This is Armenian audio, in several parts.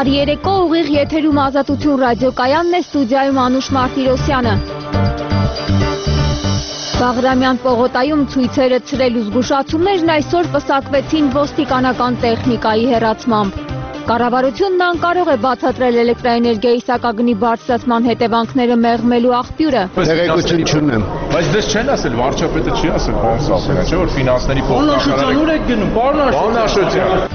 Բարի երեկո, ուղիղ եթերում Ազատություն ռադիոկայանն է, ստուդիայում Անուշ Մարտիրոսյանը։ Բաղրամյան պողոտայում ցույցերը ցրել ու զգուշացումներն այսօր պսակվեցին ոստիկանական տեխնիկայի հեռացմամբ։ Կառավարությունն անկարող է բացատրել էլեկտրաէներգիայի սակագնի բարձրացման հետևանքները մեղմելու աղբյուրը։ Տեղեկություն չունեմ։ Բայց դες չեն ասել, վարչապետը չի ասել, բան ասել, չէ՞ որ ֆինանսների փոխնախարարը։ Ուր եք գնում, պարոն Աշոտյան։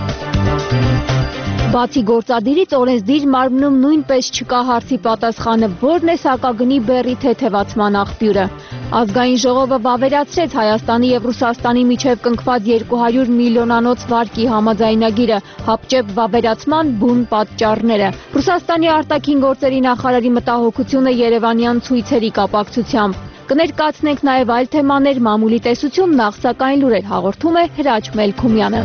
Բացի գործադիրից օրենսդիր մարմնում նույնպես չկա հարցի պատասխանը, որն է սակագնի բեռի թեթևացման աղբյուրը։ Ազգային ժողովը վավերացրեց Հայաստանի և Ռուսաստանի միջև կնքված 200 միլիոնանոց վարկի համաձայնագիրը, հապճեպ վավերացման բուն պատճառները։ Ռուսաստանի արտաքին գործերի նախարարի մտահոգությունը երևանյան ցույցերի կապակցությամբ։ Կներկայացնենք նաև այլ թեմաներ, մամուլի տեսություն, նախ սակայն լուրեր հաղորդում է Հրաչ Մելքումյանը։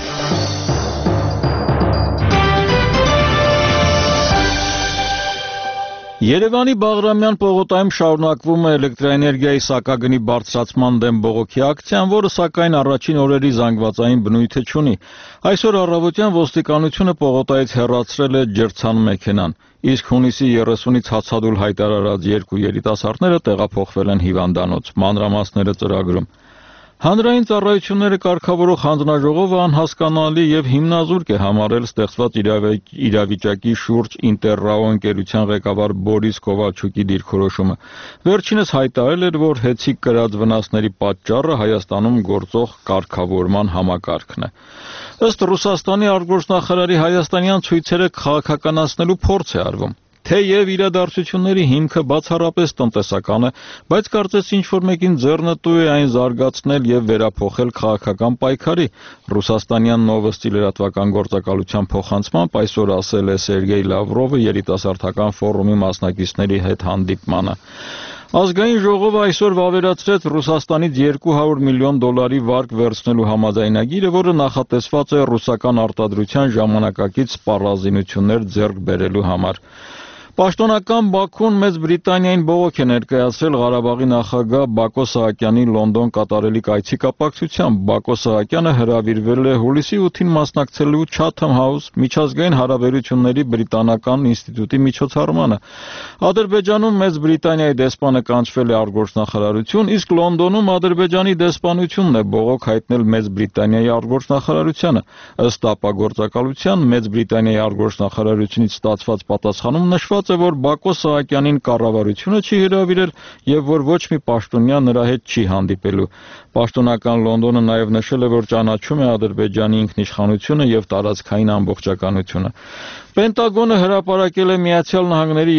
Երևանի Բաղրամյան պողոտայում շարունակվում է էլեկտրաէներգիայի սակագնի բարձրացման դեմ բողոքի ակցիան, որը սակայն առաջին օրերի զանգվածային բնույթը չունի։ Այսօր առավոտյան ոստիկանությունը պողոտայից հեռացրել է ջրցան մեքենան, իսկ հունիսի 30-ից հացադուլ հայտարարած երկու երիտասարդները տեղափոխվել են հիվանդանոց, մանրամասները ծրագրում։ Հանրային ծառայությունները կարգավորող հանձնաժողովը անհասկանալի և հիմնազուրկ է համարել ստեղծված իրավիճակի շուրջ Ինտերրաո ընկերության ղեկավար Բորիս Կովալչուկի դիրքորոշումը։ Վերջինս հայտարարել էր, որ հեծիկ կրած վնասների պատճառը Հայաստանում գործող կարգավորման համակարգն է։ Ըստ Ռուսաստանի արտգործնախարարի հայաստանյան ցույցերը քաղաքականացնելու փորձ է արվում։ Թեև իրադարձությունների հիմքը բացառապես տնտեսական է, բայց կարծես ինչ-որ մեկին ձեռնտու է այն զարգացնել և վերափոխել քաղաքական պայքարի։ Ռուսաստանյան Նովոստի լրատվական գործակալության փոխանցմամբ այսօր ասել է Սերգեյ Լավրովը երիտասարդական ֆորումի մասնակիցների հետ հանդիպմանը։ Ազգային ժողովը այսօր վավերացրեց Ռուսաստանից 200 միլիոն դոլարի վարկ վերցնելու համաձայնագիրը, որը նախատեսված է ռուսական արտադրության ժամանակակից սպառազինություններ ձեռք բերելու համար։ Պաշտոնական Բաքուն Մեծ Բրիտանիային բողոք է ներկայացրել Ղարաբաղի նախագահ Բակո Սահակյանի Լոնդոն կատարելիք այցի կապակցությամբ։ Բակո Սահակյանը հրավիրվել է հուլիսի 8-ին մասնակցելու Chatham House միջազգային հարաբերությունների բրիտանական ինստիտուտի միջոցառմանը։ Ադրբեջանում Մեծ Բրիտանիայի դեսպանը կանչվել է արտգործնախարարություն, իսկ Լոնդոնում Ադրբեջանի դեսպանությունն է բողոք հայտնել Մեծ Բրիտանիայի արտգործնախարարությանը։ Ըստ ապագործակալության Մեծ Բրիտանիայի արտգործնախարարությունից ստացված պատասխանում նշված է, որ Բակո Սահակյանին կառավարությունը չի հրավիրել և որ ոչ մի պաշտոնյա նրա հետ չի հանդիպելու։ Պաշտոնական Լոնդոնը նաև նշել է, որ ճանաչում է Ադրբեջանի ինքնիշխանությունը և տարածքային ամբողջականությունը։ Պենտագոնը հրապարակել է Միացյալ Նահանգների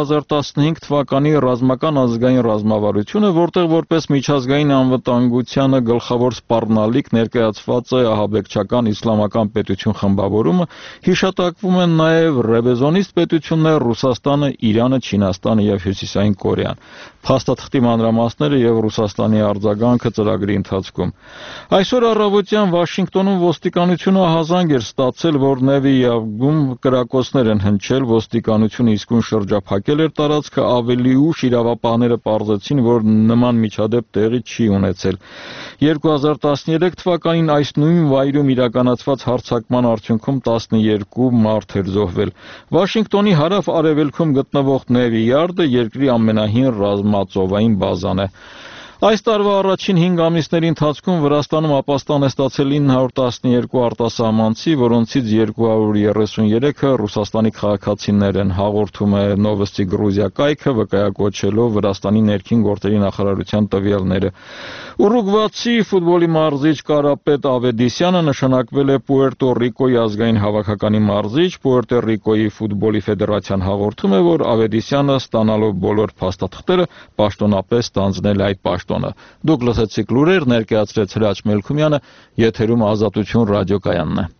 2015 թվականի ռազմական ազգային ռազմավարությունը, որտեղ որպես միջազգային անվտանգությանը գլխավոր սպառնալիք ներկայացված է ահաբեկչական իսլամական պետություն խմբավորումը, հիշատակվում են նաև ռեվեզոնիստ պետություններ Ռուսաստանը, Իրանը, Չինաստանը և Հյուսիսային Կորեան։ Փաստաթղթի մանրամասները և Ռուսաստանի արձագանքը ծրագրի ընթացքում։ Այսօր առավոտյան Վաշինգտոնում ոստիկանությունը ահազանգ էր ստացել, որ Նևի-Յավգում կրակոցներ են հնչել, ոստիկանությունը իսկույն շրջափակել էր տարածքը, ավելի ուշ իրավապահները պարզեցին, որ նման միջադեպ տեղի չի ունեցել։ 2013 թվականին այս նույն վայրում իրականացված հարձակման արդյունքում 12 մարդ էր զոհվել։ Վաշինգտոնի հարավ-արևելքում գտնվող Նևի Յարդը երկրի ամենահին ռազմածովային բազան է։ Այս տարվա առաջին 5 ամիսների ընթացքում Վրաստանում ապաստան է ստացել 912 արտասահմանցի, որոնցից 233-ը Ռուսաստանի քաղաքացիներ են, հաղորդում է Նովոստի Գրուզիա կայքը, վկայակոչելով Վրաստանի ներքին գործերի նախարարության տվյալները։ Ուրուգվացի ֆուտբոլի մարզիչ Կարապետ Ավեդիսյանը նշանակվել է Պուերտո Ռիկոյի ազգային հավաքականի մարզիչ։ Պուերտո Ռիկոյի ֆուտբոլի ֆեդերացիան հաղորդում է, որ Ավեդիսյանը ստանալով բոլոր փաստաթղթերը պաշտոնապես ստանձնել է այդ պաշտոնը։ Դուք լսեցիք լուրեր, ներկայացրեց Հրաչ Մելքումյանը, եթերում Ազատություն ռադիոկայանն է։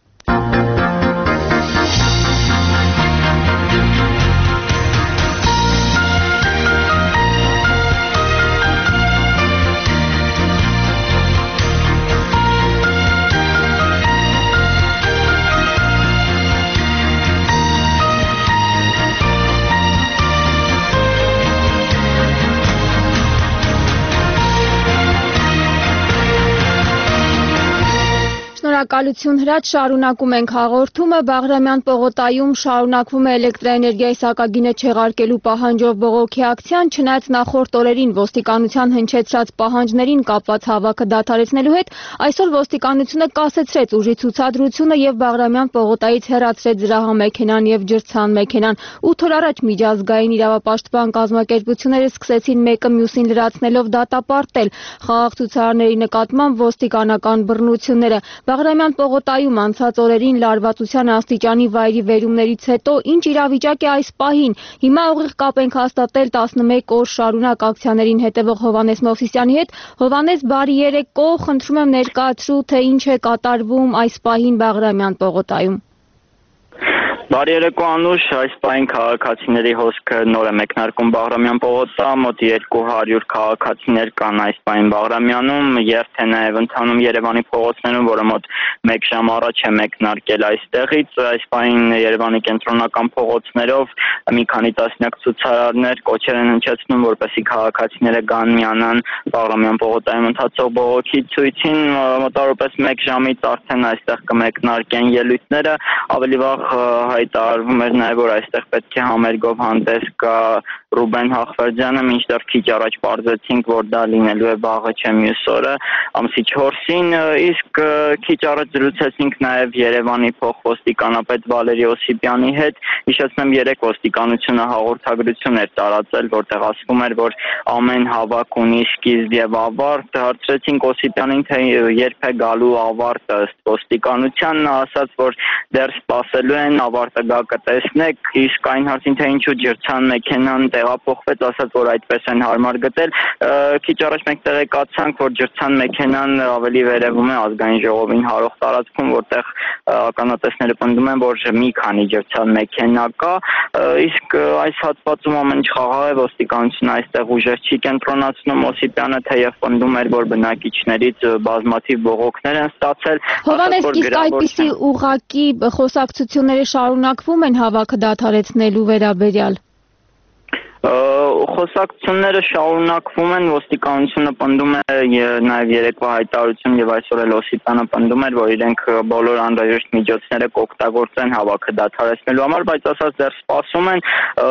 Շնորհակալություն Հրաչ, շարունակում ենք հաղորդումը։ Բաղրամյան պողոտայում շարունակվում է էլեկտրաէներգիայի սակագինը չեղարկելու պահանջով բողոքի ակցիան, չնայած նախորդ օրերին ոստիկանության հնչեցրած պահանջներին կապված հավաքը դադարեցնելու հետ, այսօր ոստիկանությունը կասեցրեց ուժի ցուցադրությունը եւ Բաղրամյան պողոտայից հեռացրեց զրահամեքենան եւ ջրցան-մեքենան։ 8 օր առաջ միջազգային իրավապաշտպան կազմակերպությունները սկսեցին մեկը մյուսին լրացնելով դատապարտել խաղաղ ցուցարարների նկատմամբ ոստիկանական բռնությունները։ Բաղրամյան պողոտայում անցած օրերին լարվածության աստիճանի վայրի վերումներից հետո ինչ իրավիճակ է այս պահին։ Հիմա ուղիղ կապ ենք հաստատել 11 օր շարունակ ակցիաներին հետևող Հովհաննես Մովսիսյանի հետ։ Հովհաննես, բարի երեկո, խնդրում եմ ներկայացրու, թե ինչ է կատարվում այս պահին Բաղրամյան պողոտայում։ Բարի երեկո Անուշ, այս պահին քաղաքացիների հոսքը նոր է մեկնարկում Բաղրամյան պողոտա, մոտ 200 քաղաքացիներ կան այս պահին Բաղրամյանում, երթ է նաև ընթանում Երևանի փողոցներում, որը մոտ 1 ժամ առաջ է մեկնարկել այստեղից, այս պահին Երևանի կենտրոնական փողոցներով մի քանի տասնյակ ցուցարարներ կոչեր են հնչեցնում, որպեսզի քաղաքացիները գան միանան Բաղրամյան պողոտայում ընթացող բողոքի ցույցին, մոտավորապես 1 ժամից արդեն այստեղ կմեկնարկեն ելույթները, ավելի վաղ հայտարարվում էր նաև, որ այստեղ պետք է համերգով հանդես գա Ռուբեն Հախվերդյանը, մինչդեռ քիչ առաջ պարզեցինք, որ դա լինելու է վաղը չէ մյուս օրը, ամսի 4-ին, իսկ քիչ առաջ զրուցեցինք նաև Երևանի փոխոստիկանապետ Վալերի Օսիպյանի հետ, հիշեցնեմ 3 ոստիկանությունը հաղորդագրություն էր տարածել, որտեղ ասվում էր, որ ամեն հավաք ունի սկիզբ եւ ավարտ, հարցրեցինք Օսիպյանին, թե երբ է գալու ավարտը ըստ ոստիկանության, նա ասաց, որ դեռ սպասելու են ավարտը գա կտեսնեք, իսկ այն հարցին, թե ինչու ջրցան մեքենան տեղափոխվեց, ասաց, որ այդպես են հարմար գտել, քիչ առաջ մենք տեղեկացանք, որ ջրցան մեքենան ավելի վերևում է ազգային ժողովին հարող տարածքում, որտեղ ականատեսները պնդում են, որ մի քանի ջրցան մեքենա կա, իսկ այս հատվածում ամեն ինչ խաղաղ է, ոստիկանությունը այստեղ ուժեր չի կենտրոնացնում, Օսիպյանը թեև պնդում էր, որ բնակիչներից բազմաթիվ բողոքներ են ստացել, Հովհաննես, իսկ այդպիսի ուղղակի խոսակցությունները շարունակվում են հավաքը դադարեցնելու վերաբերյալ։ Խոսակցությունները շարունակվում են, ոստիկանությունը պնդում է նաև երեկվա հայտարարություն եւ այսօր էլ Օսիպյանը պնդում էր, որ իրենք բոլոր անհրաժեշտ միջոցները կօգտագործեն հավաքը դադարեցնելու համար, բայց ասած դեռ սպասում են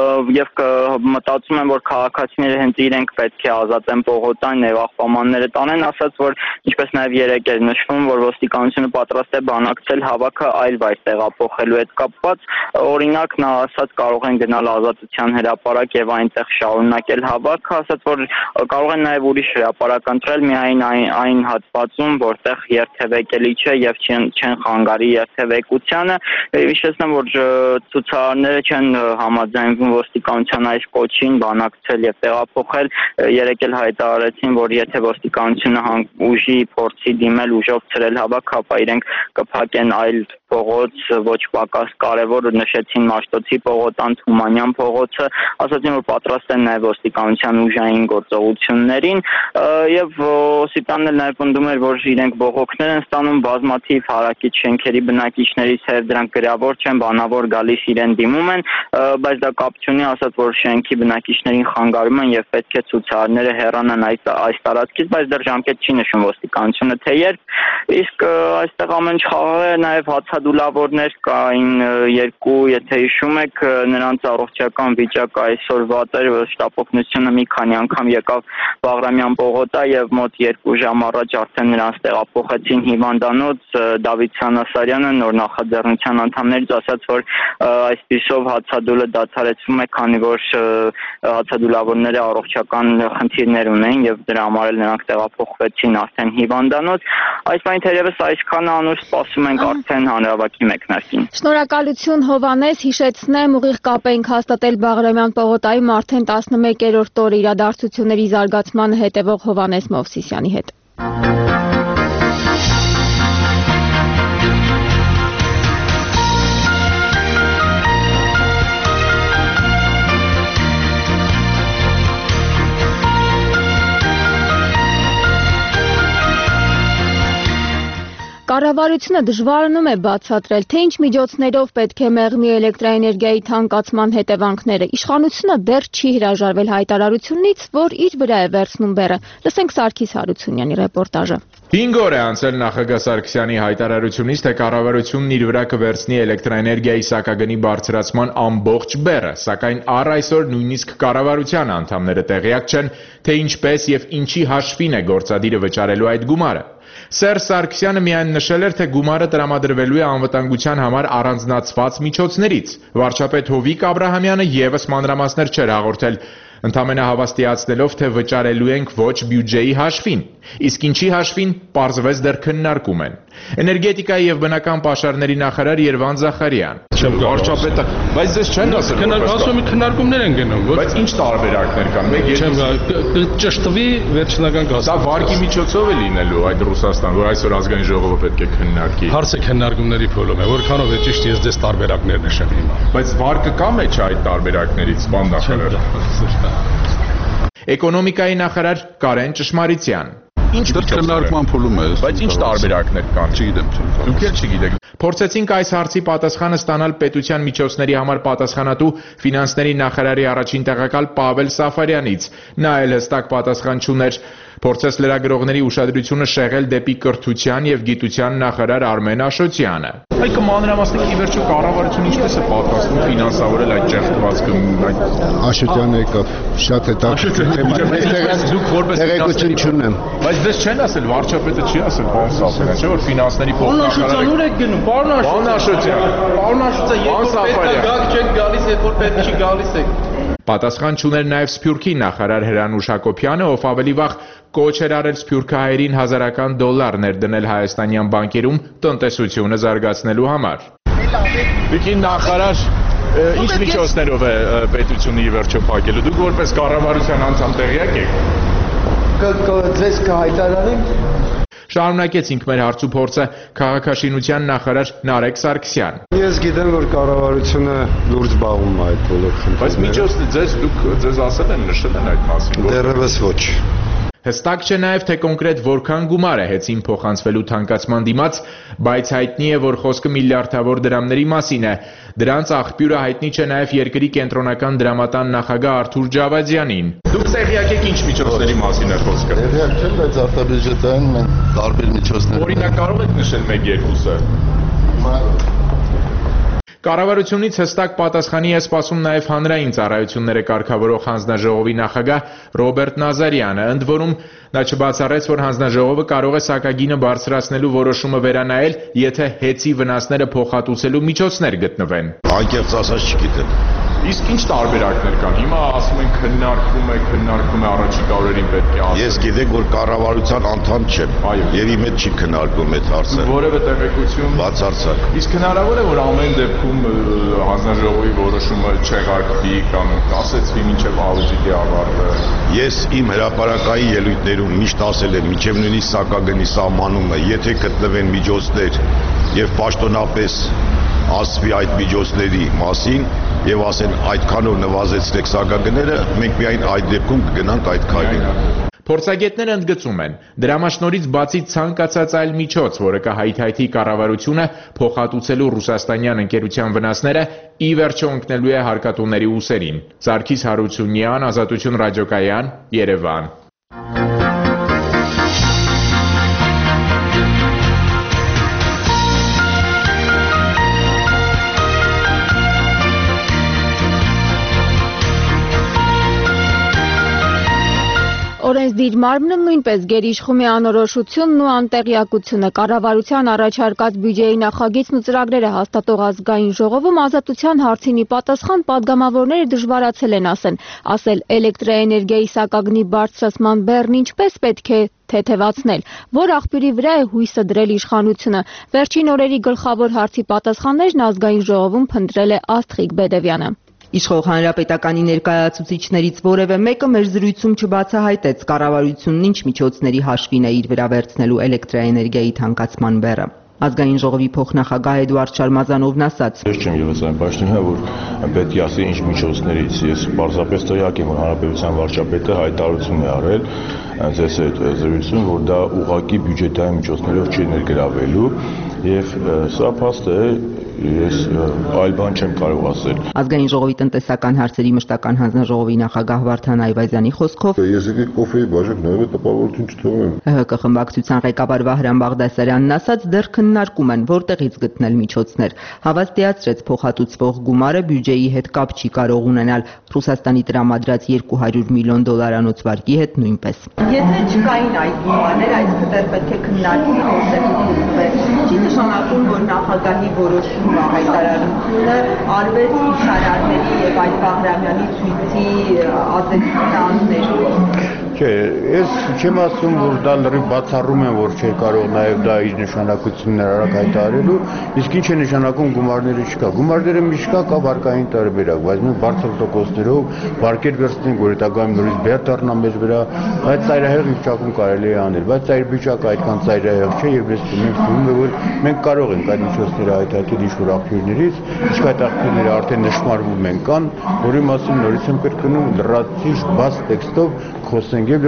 եւ մտածում են, որ քաղաքացիները հենց իրենք պետք է ազատեն պողոտան եւ աղբամանները տանեն, ասած որ ինչպես նաև երեկ էր նշվում, որ ոստիկանությունը պատրաստ է բանակցել հավաքը այլ վայր տեղափոխելու հետ կապված, օրինակ նա ասաց կարող են գնալ Ազատության հրապարակ եւ այնտեղ շարունակել հավաքը, ասաց, որ կարող են նաև ուրիշ հրապարակ ընտրել միայն այն հատվածում, որտեղ երթևեկելի չէ եւ չեն խանգարի երթևեկությանը, հիշեցնեմ, որ ցուցարարները չեն համաձայնվում ոստիկանության այս կոչին բանակցել եւ տեղափոխել, երեկ էլ հայտարարեցին, որ եթե ոստիկանությունը ուժի փորձի դիմել ուժով ցրել հավաքը, ապա իրենք կփակեն այլ փողոց, ոչ պակաս կարևոր, նշեցին Մաշտոցի փողոցան, Թումանյան փողոցը, ասացին, որ պատրաստ են նաև ոստիկանության ուժային գործողություններին եւ Օսիպյանն էլ նաև պնդում էր, որ իրենք բողոքներ են ստանում բազմաթիվ հարակից շենքերի բնակիչներից, եւ դրանք գրավոր չեն, բանավոր գալիս իրեն դիմում են, բայց դա կապ չունի, ասած, որ շենքի բնակիչներին խանգարում են եւ պետք է ցուցարարները հեռանան այս տարածքից, բայց դեռ ժամկետ չի նշում ոստիկանությունը, թե երբ, իսկ այստեղ ամեն ինչ խաղաղ է, նաև հացադուլավորներ կային երկու, եթե հիշում եք, նրանց առողջական վիճակը այսօր վատ էր, շտապօգնությունը մի քանի անգամ եկավ Բաղրամյան պողոտա եւ մոտ 2 ժամ առաջ արդեն նրանց տեղափոխեցին հիվանդանոց, Դավիթ Սանասարյանը նոր նախաձեռնության անդամներից ասաց, որ այսպիսով հացադուլը դադարեցվում է, քանի որ հացադուլավորները առողջական խնդիրներ ունեն եւ դրա համար էլ նրանք տեղափոխվեցին արդեն հիվանդանոց, այս բանի թերևս այսքանը Անուշ, սպասում ենք արդեն հանրավակի մեկնարկին։ Շնորհակալություն Հովհաննես, հիշեցնեմ ուղիղ կապ ենք հաստատել Բաղրամյան պողոտայում արդեն 11-րդ օրը իրադարձությունների զարգացմանը հետևող Հովհաննես Մովսիսյանի հետ։ Կառավարությունը դժվարանում է բացատրել, թե ինչ միջոցներով պետք է մեղմի էլեկտրաէներգիայի թանկացման հետևանքները։ Իշխանությունը դեռ չի հրաժարվել հայտարարությունից, որ իր վրա է վերցնում բեռը։ Լսենք Սարգիս Հարությունյանի ռեպորտաժը։ 5 օր է անցել նախագահ Սարգսյանի հայտարարությունից, թե կառավարությունն իր վրա կվերցնի էլեկտրաէներգիայի սակագնի բարձրացման ամբողջ բեռը, սակայն առ այսօր նույնիսկ կառավարության անդամները տեղյակ չեն, թե ինչպես եւ ինչի հաշվին է գործադիրը վճարելու այդ գումարը։ Սերժ Սարգսյանը միայն նշել էր, թե գումարը տրամադրվելու է անվտանգության համար առանձնացված միջոցներից։ Վարչապետ Հովիկ Աբրահամյանը ևս մանրամասներ չէր հաղորդել, ընդամենը հավաստիացնելով, թե վճարելու ենք ոչ բյուջեի հաշվին, իսկ ինչի հաշվին պարզվեց դեռ քննարկում են։ Էներգետիկայի եւ բնական պաշարների նախարար Երվան Զախարյան։ Վարչապետը, բայց ձեզ չեն ասել, ասում եմ քննարկումներ են գնում, բայց ինչ տարբերակներ կան։ Մեկ ճշտվի վերջնական գազը։ դա վարկի միջոցով է լինելու այդ Ռուսաստան, որ այսօր ազգային ժողովը պետք է քննարկի։ Հարցը քննարկումների փուլում է, որքանով է ճիշտ ես դες տարբերակներ նշեմ հիմա։ Բայց վարկը կա մեջ այդ տարբերակներից, բան նախարար։ Էկոնոմիկայի նախարար Կարեն Ճշմարիցյան։ Ինչ քննարկման փուլում է։ Բայց ինչ տարբերակներ կան։ Չգիտեմ։ Դուք էլ չգիտեք։ Փորձեցինք այս հարցի պատասխանը ստանալ պետության միջոցների համար պատասխանատու ֆինանսների նախարարի առաջին տեղակալ Պավել Սաֆարյանից։ Նա էլ հստակ պատասխան չուներ։ Փորձեց լրագրողների ուշադրությունը շեղել դեպի կրթության եւ գիտության նախարար Արմեն Աշոտյանը։ Այ կմանրամասնեք ի վերջո կառավարությունը ինչպես է պատրաստվում ֆինանսավորել այդ ճեղքվածքը, այդ Աշոտյանը եկավ, շատ հետաքրքիր։ Դուք որպես տեղեկություն չունեմ։ Բայց դες չեն ասել, վարչապետը չի ասել, պարոն Սաֆարյան, չէ՞ որ ֆինանսների Աշոտյան ուր եք գնում, պարոն Աշոտյան։ Պարոն Աշոտյան, երբ որ պետք է գաք չեք գալիս, երբ որ պետք չի գալիս եք։ Պատասխան չուներ նաև Սփյուռքի նախարար Հրանուշ Հակոբյանը, ով ավելի վաղ կոչ էր արել սփյուռքահայերին հազարական դոլար ներդնել հայաստանյան բանկերում տնտեսությունը զարգացնելու համար։ Տիկին նախարար, ինչ միջոցներով է պետությունը ի վերջո փակելու։ Դուք որպես կառավարության անդամ տեղյակ եք։ Ձեզ կհայտարանեմ։ Շարունակեցինք մեր հարցուփորձը քաղաքաշինության նախարար Նարեկ Սարգսյան։ Ես գիտեմ, որ կառավարությունը լուրջ զբաղվում է այդ բոլոր խնդիրներով։ Բայց միջոցները ձեզ ասել են, նշել են այդ մասին։ Դեռևս ոչ։ Հստակ չէ նաև, թե կոնկրետ որքան գումար է հեծին փոխանցվելու թանկացման դիմաց, բայց հայտնի է, որ խոսքը միլիարդավոր դրամների մասին է։ Դրանց աղբյուրը հայտնի չէ նաև երկրի կենտրոնական դրամատան նախագահ Արթուր Ջավադյանին։ Դուք տեղյակ եք ինչ միջոցների մասին է խոսքը։ Տեղյակ չեմ, բայց արտաբյուջետային մենք տարբեր միջոցներ։ Օրինակ կարող եք նշել 1-2-ը։ Կառավարությունից հստակ պատասխանի է սպասում նաև հանրային ծառայությունները կարգավորող հանձնաժողովի նախագահ Ռոբերտ Նազարյանը, ընդ որում նա չբացառեց, որ հանձնաժողովը կարող է սակագինը բարձրացնելու որոշումը վերանայել, եթե հեծի վնասները փոխհատուցելու միջոցներ գտնվեն։ Անկեղծ ասած չգիտեմ։ Իսկ ինչ տարբերակներ կան։ Հիմա ասում են քննարկվում է առաջիկա օրերին պետք է ասել։ Ես գիտեք, որ կառավարության անդամ չեմ։ Եվ իմ հետ չի քննարկվում այդ հարցը։ Որևէ տեղեկություն Բացարձակ։ Իսկ հնարավոր է, որ ամեն դեպքում հանձնաժողովի որոշումը չեղարկվի կամ ասեցվի մինչև աուդիտի ավարտը։ Ես իմ հրապարակային ելույթներում միշտ ասել եմ, մինչև նույնիսկ սակագնի սահմանումը, եթե գտնվեն միջոցներ եւ պաշտոնապես ասվի այդ միջոցների մասին եւ ասեն այդքանով նվազեցրեք սակագները, մենք միայն այդ դեպքում կգնանք այդ քայլին։ Փորձագետները ընդգծում են, դրամաշնորից բացի ցանկացած այլ միջոց, որը կհայթայթի կառավարությունը փոխհատուցելու ռուսաստանյան ընկերության վնասները, ի վերջո ընկնելու է հարկատուների ուսերին։ Սարգիս Հարությունյան, Ազատություն ռադիոկայան, Երևան։ Օրենսդիր մարմնը նույնպես գերիշխում է անորոշությունն ու անտեղյակությունը։ Կառավարության առաջարկած բյուջեի նախագիծն ու ծրագրերը հաստատող ազգային ժողովում ազատության հարցին ի պատասխան падգամավորները դժվարացել են ասել էլեկտրաէներգիայի սակագնի բարձրացման բեռն ինչպես պետք է թեթևացնել, որ աղբյուրի վրա է հույսը դրել իշխանությունը։ Վերջին օրերի գլխավոր հարցի պատասխաններն ազգային ժողովում փնտրել է Աստղիկ Բեդևյանը։ Իշխող հանրապետականի ներկայացուցիչներից որևէ մեկը մեր զրույցում չբացահայտեց կառավարությունն ինչ միջոցների հաշվին է իր վրա վերցնելու էլեկտրաէներգիայի թանկացման բեռը։ Ազգային ժողովի փոխնախագահ Էդուարդ Շարմազանովն ասաց. Ես չեմ ևս այն պաշտոնյա, որ պետք է ասի ինչ միջոցներից։ Ես պարզապես տեղյակ եմ, որ հանրապետության վարչապետը հայտարարություն է արել ձեզ այդ զրույցում, որ դա ուղղակի բյուջետային միջոցներով չի ներգրավելու Եվ սա փաստ է, ես այլ բան չեմ կարող ասել։ Ազգային ժողովի տնտեսական հարցերի մշտական հանձնաժողովի նախագահ Վարդան Այվազյանի խոսքով ես եկեք կոֆեի բաժակ նայել տպավորություն չթողնեմ։ ՀՀԿ խմբակցության ղեկավար Վահրամ Բաղդասարյանն ասաց, դեռ քննարկում են որտեղից գտնել միջոցներ։ Հավաստիացրեց, փոխհատուցվող գումարը բյուջեի հետ կապ չի կարող ունենալ, Ռուսաստանի տրամադրած $200 միլիոն վարկի հետ նույնպես։ Եթե չկային այդ գումարներ, այսինքն դեռ պետք է քննարկվի որտեղից չի նշանակում, որ նախագահի որոշումը հայտարարությունը արվեց իշխանարների եւ այդ Բաղրամյանի ցույցի ազդեցության անձներ։ Չէ, ես չեմ ասում, որ դա լրիվ բացառում են, որ չէր կարող նաև դա իր նշանակություններ արագ հայտարարելու, իսկ ինչ է նշանակում գումարները չկա։ Գումարները միշտ կա վարկային տարբերակ, բայց մենք բարձր տոկոսներով վարկեր վերցնենք, որ հետագայում նորից բեր դառնա մեզ վրա, այդ ծայրահեղ վիճակում կարելի է անել, բայց այդ վիճակը այդքան ծայրահեղ չէ եւ ես մենք թվում է, որ մենք կարող ենք այդ միջոցները հայտարարել ինչ-որ աղբյուրներից, իսկ այդ աղբյուրները արդեն նշмарվում են կան, որի մասին նորից եմ կրկնում լրացուցիչ բաց տեքստով խոսենք եւ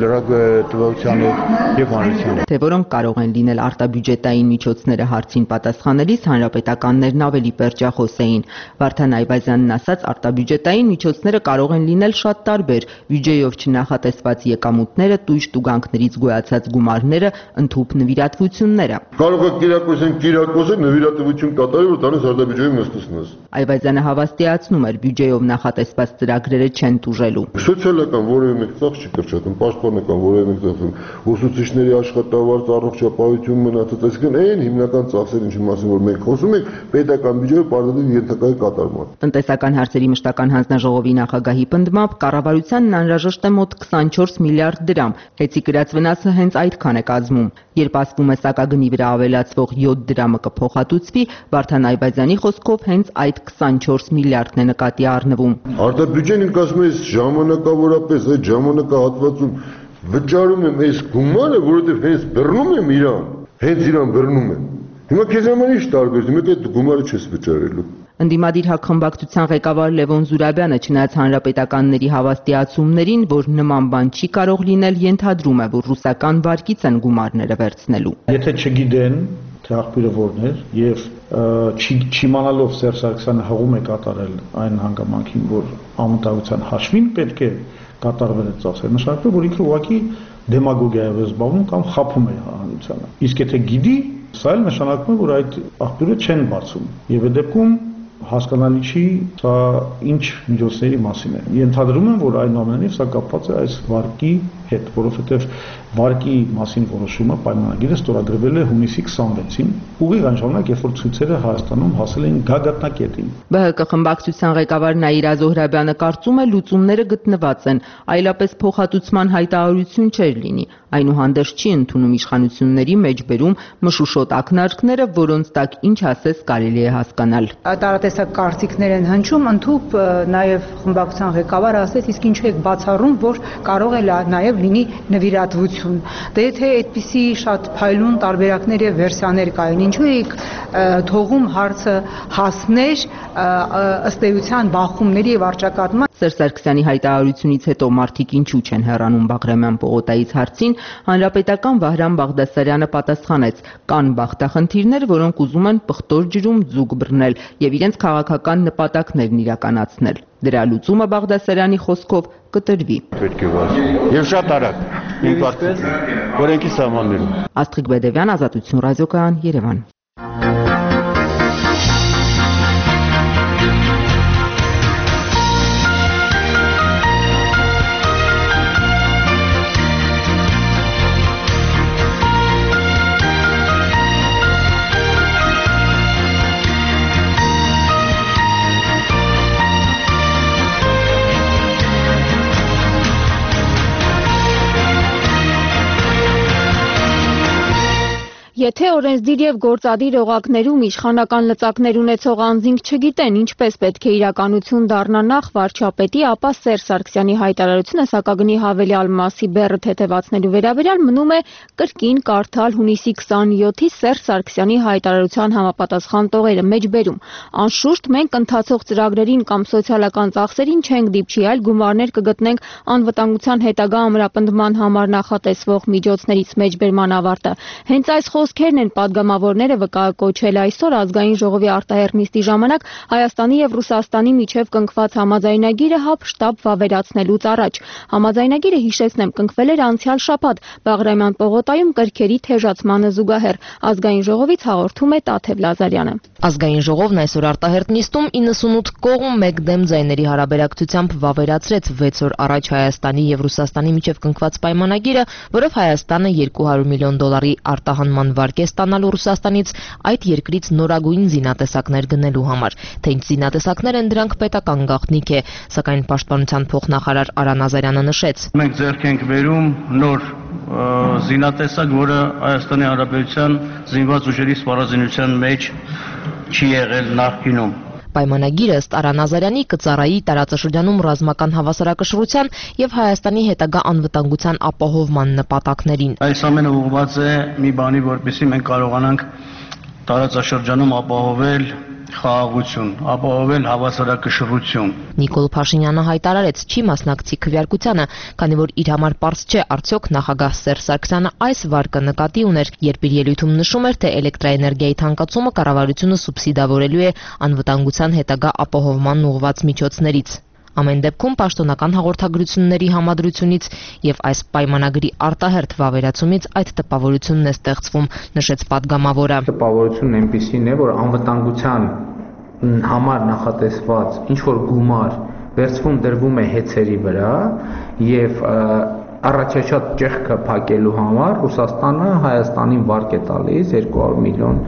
լրատվության եւ հանրության հետ։ Թե որոնք կարող են լինել արտաբյուջետային միջոցները հարցին պատասխանելիս հանրապետականներն ավելի պերճախոս էին։ Վարդան Այվազյանն ասաց, արտաբյուջետային միջոցները կարող են լինել շատ տարբեր՝ բյուջեով չնախատեսված եկամուտները, տույժ տուգանքներից գոյացած գումարները, ընդհուպ նվիրատվությունները։ Կարող է կիրակոսել նվիրատվություն կատարել, որ դրանից արտաբյուջեում նստեցնես։ Այվազյանը հավաստիացնում էր, բյուջեով նախատեսված ծրագրերը չեն տուժելու։ Սոցիալական որևէ մեկ ծախս չի կրճատում, պաշտպանական որևէ մեկ ծախսում, ուսուցիչների աշխատավարձ, առողջապահություն մնացած, այսինքն այն հիմնական ծախսերը, ինչի մասին որ մենք խոսում ենք, պետական բյուջեը պարտադիր ենթակա է կատարման։ Տնտեսական հարցերի մշտական հանձնաժողովի նախագահի պնդմամբ կառավարությանն անհրաժեշտ է մոտ 24 միլիարդ դրամ, հեծի կրած վնասը հենց այդքան է կազմում։ Երբ ասվում է սակագնի վրա ավելացվող 7 դրամը կփոխհատուցվի, Վարդան Այվազյանի խոսքով հենց այդ 24 միլիարդն է նկատի առնվում։ Արտաբյուջեն ինք ասում է ժամանակավորապես այդ ժամանակահատվածում վճարում եմ այս գումարը, որովհետև հենց բռնում եմ իրան բռնում եմ։ Հիմա քեզ համար ինչ տարբերություն, մեկ այդ գումարը չես վճարելու։ Ընդդիմադիր հակխմբակցության ղեկավար Լևոն Զուրաբյանը չնայած հանրապետականների հավաստիացումներին, որ նման բան չի կարող լինել, ենթադրում է, որ ռուսական վարկից են գումարները վերցնելու։ Եթե չգիտեն, թե աղբյուրը որն էր եւ չիմանալով Սերժ Սարգսյանը հղում է կատարել այն հանգամանքին, որ անվտանգության հաշվին պետք է կատարվել այդ ծախսերը, նշանակում է, որ ինքը ուղղակի դեմագոգիայով է զբաղվում կամ խաբում է հանրությանը։ Իսկ եթե գիտի, սա էլ նշանակում է, որ այդ աղբյուրը չեն բացում եւ այդ դեպքում հասկանալի չի սա ինչ միջոցների մասին է։ Ենթադրում եմ, որ այնուամենայնիվ սա կապված է այս վարկի հետ, որովհետև վարկի մասին որոշումը պայմանագիրը ստորագրվել է հունիսի 26-ին, ուղիղ այն ժամանակ, երբ որ ցույցերը Հայաստանում հասել էին գագաթնակետին։ ԲՀԿ խմբակցության ղեկավար Նաիրա Զոհրաբյանը կարծում է, լուծումները գտնված են, այլապես փոխհատուցման հայտարարություն չէր լինի։ Այնուհանդերձ չի ընդունում իշխանությունների մեջբերում մշուշոտ ակնարկները, որոնց տակ ինչ ասես կարելի է հասկանալ։ Տարատեսակ կարծիքներ են հնչում, ընդհուպ նաև խմբակցության ղեկավարը ասեց, իսկ ինչու եք բացառում, որ կարող է նաև լինի նվիրատվություն։ Դե եթե այդպիսի շատ փայլուն տարբերակներ եւ վերսիաներ կային, ինչու եք թողում հարցը հասներ ըստ էության բախումների եւ արճակատման։ Սերժ Սարգսյանի հայտարարությունից հետո մարդիկ ինչու չեն հեռանում Բաղրամյան պողոտայից հարցին, հանրապետական Վահրամ Բաղդասարյանը պատասխանեց. կան բախտախնդիրներ, որոնք ուզում են պղտոր ջրում ձուկ բռնել եւ իրենց քաղաքական նպատակներն իրականացնել։ Դրա լուծումը Բաղդասարյանի խոսքով կտրվի։ Պետք է վազի։ Եվ շատ արագ, իմ կարծիքով, օրենքի սահմաններում։ Աստղիկ Բեդևյան, Ազատություն ռադիոկայան, Երևան։ Եթե օրենսդիր եւ գործադիր օղակներում իշխանական լծակներ ունեցող անձինք չգիտեն ինչպես պետք է իրականություն դառնա նախ վարչապետի, ապա Սերժ Սարգսյանի հայտարարությունը սակագնի հավելյալ մասի բեռը թեթևացնելու վերաբերյալ մնում է կրկին կարդալ հունիսի 27-ի Սերժ Սարգսյանի հայտարարության համապատասխան տողերը մեջբերում։ Անշուշտ մենք ընթացող ծրագրերին կամ սոցիալական ծախսերին չենք դիպչի, այլ գումարներ կգտնենք անվտանգության հետագա ամրապնդման համար նախատեսվող միջոցներից մեջբերման ավարտը։ Հենց այս խոսքերն են Սակայն պատգամավորները վկայակոչել այսօր ազգային ժողովի արտահերթ նիստի ժամանակ Հայաստանի եւ Ռուսաստանի միջև կնքված համաձայնագիրը հապշտապ վավերացնելուց առաջ։ Համաձայնագիրը, հիշեցնեմ, կնքվել էր անցյալ շաբաթ Բաղրամյան պողոտայում կրքերի թեժացմանը զուգահեռ։ Ազգային ժողովից հաղորդում է Տաթև Լազարյանը։ Ազգային ժողովն այսօր արտահերթ նիստում 98 կողմ մեկ դեմ ձայների հարաբերակցությամբ վավերացրեց 6 օր առաջ Հայաստանի եւ Ռուսաստանի միջև կնքված պայմանագիրը, որով Հայաստանը $200 միլիոն արտահանման վարկ է ստանալու Ռուսաստանից այդ երկրից նորագույն զինատեսակներ գնելու համար։ Թե ինչ զինատեսակներ են դրանք պետական գաղտնիք է, սակայն պաշտպանության փոխնախարար Արա Նազարյանը նշեց. Մենք ձեռք ենք բերում նոր զինատեսակ, որը Հայաստանի Հանրապետության զինված ուժերի սպառազինության մեջ չի եղել նախկինում։ Պայմանագիրը ըստ Արա Նազարյանի կծառայի տարածաշրջանում ռազմական հավասարակշռության եւ Հայաստանի հետագա անվտանգության ապահովման նպատակներին։ Այս ամենը ուղղված է մի բանի, որպեսզի մենք կարողանանք տարածաշրջանում ապահովել խաղաղություն, ապահովել հավասարակշռություն։ Նիկոլ Փաշինյանը հայտարարեց, չի մասնակցի քվեարկությանը, քանի որ իր համար պարզ չէ արդյոք նախագահ Սերժ Սարգսյանը այս վարկը նկատի ուներ, երբ իր ելույթում նշում էր, թե էլեկտրաէներգիայի թանկացումը կառավարությունը սուբսիդավորելու է անվտանգության հետագա ապահովման ուղղված միջոցներից։ Ամեն դեպքում պաշտոնական հաղորդագրությունների համադրությունից եւ այս պայմանագրի արտահերթ վավերացումից այդ տպավորությունն է ստեղծվում, նշեց պատգամավորը։ Տպավորությունն այնպիսին է, որ անվտանգության համար նախատեսված ինչ որ գումար վերցվում դրվում է հեծերի վրա եւ առաջաշատ ճեղքը փակելու համար Ռուսաստանը Հայաստանին վարկ է տալիս $200 միլիոն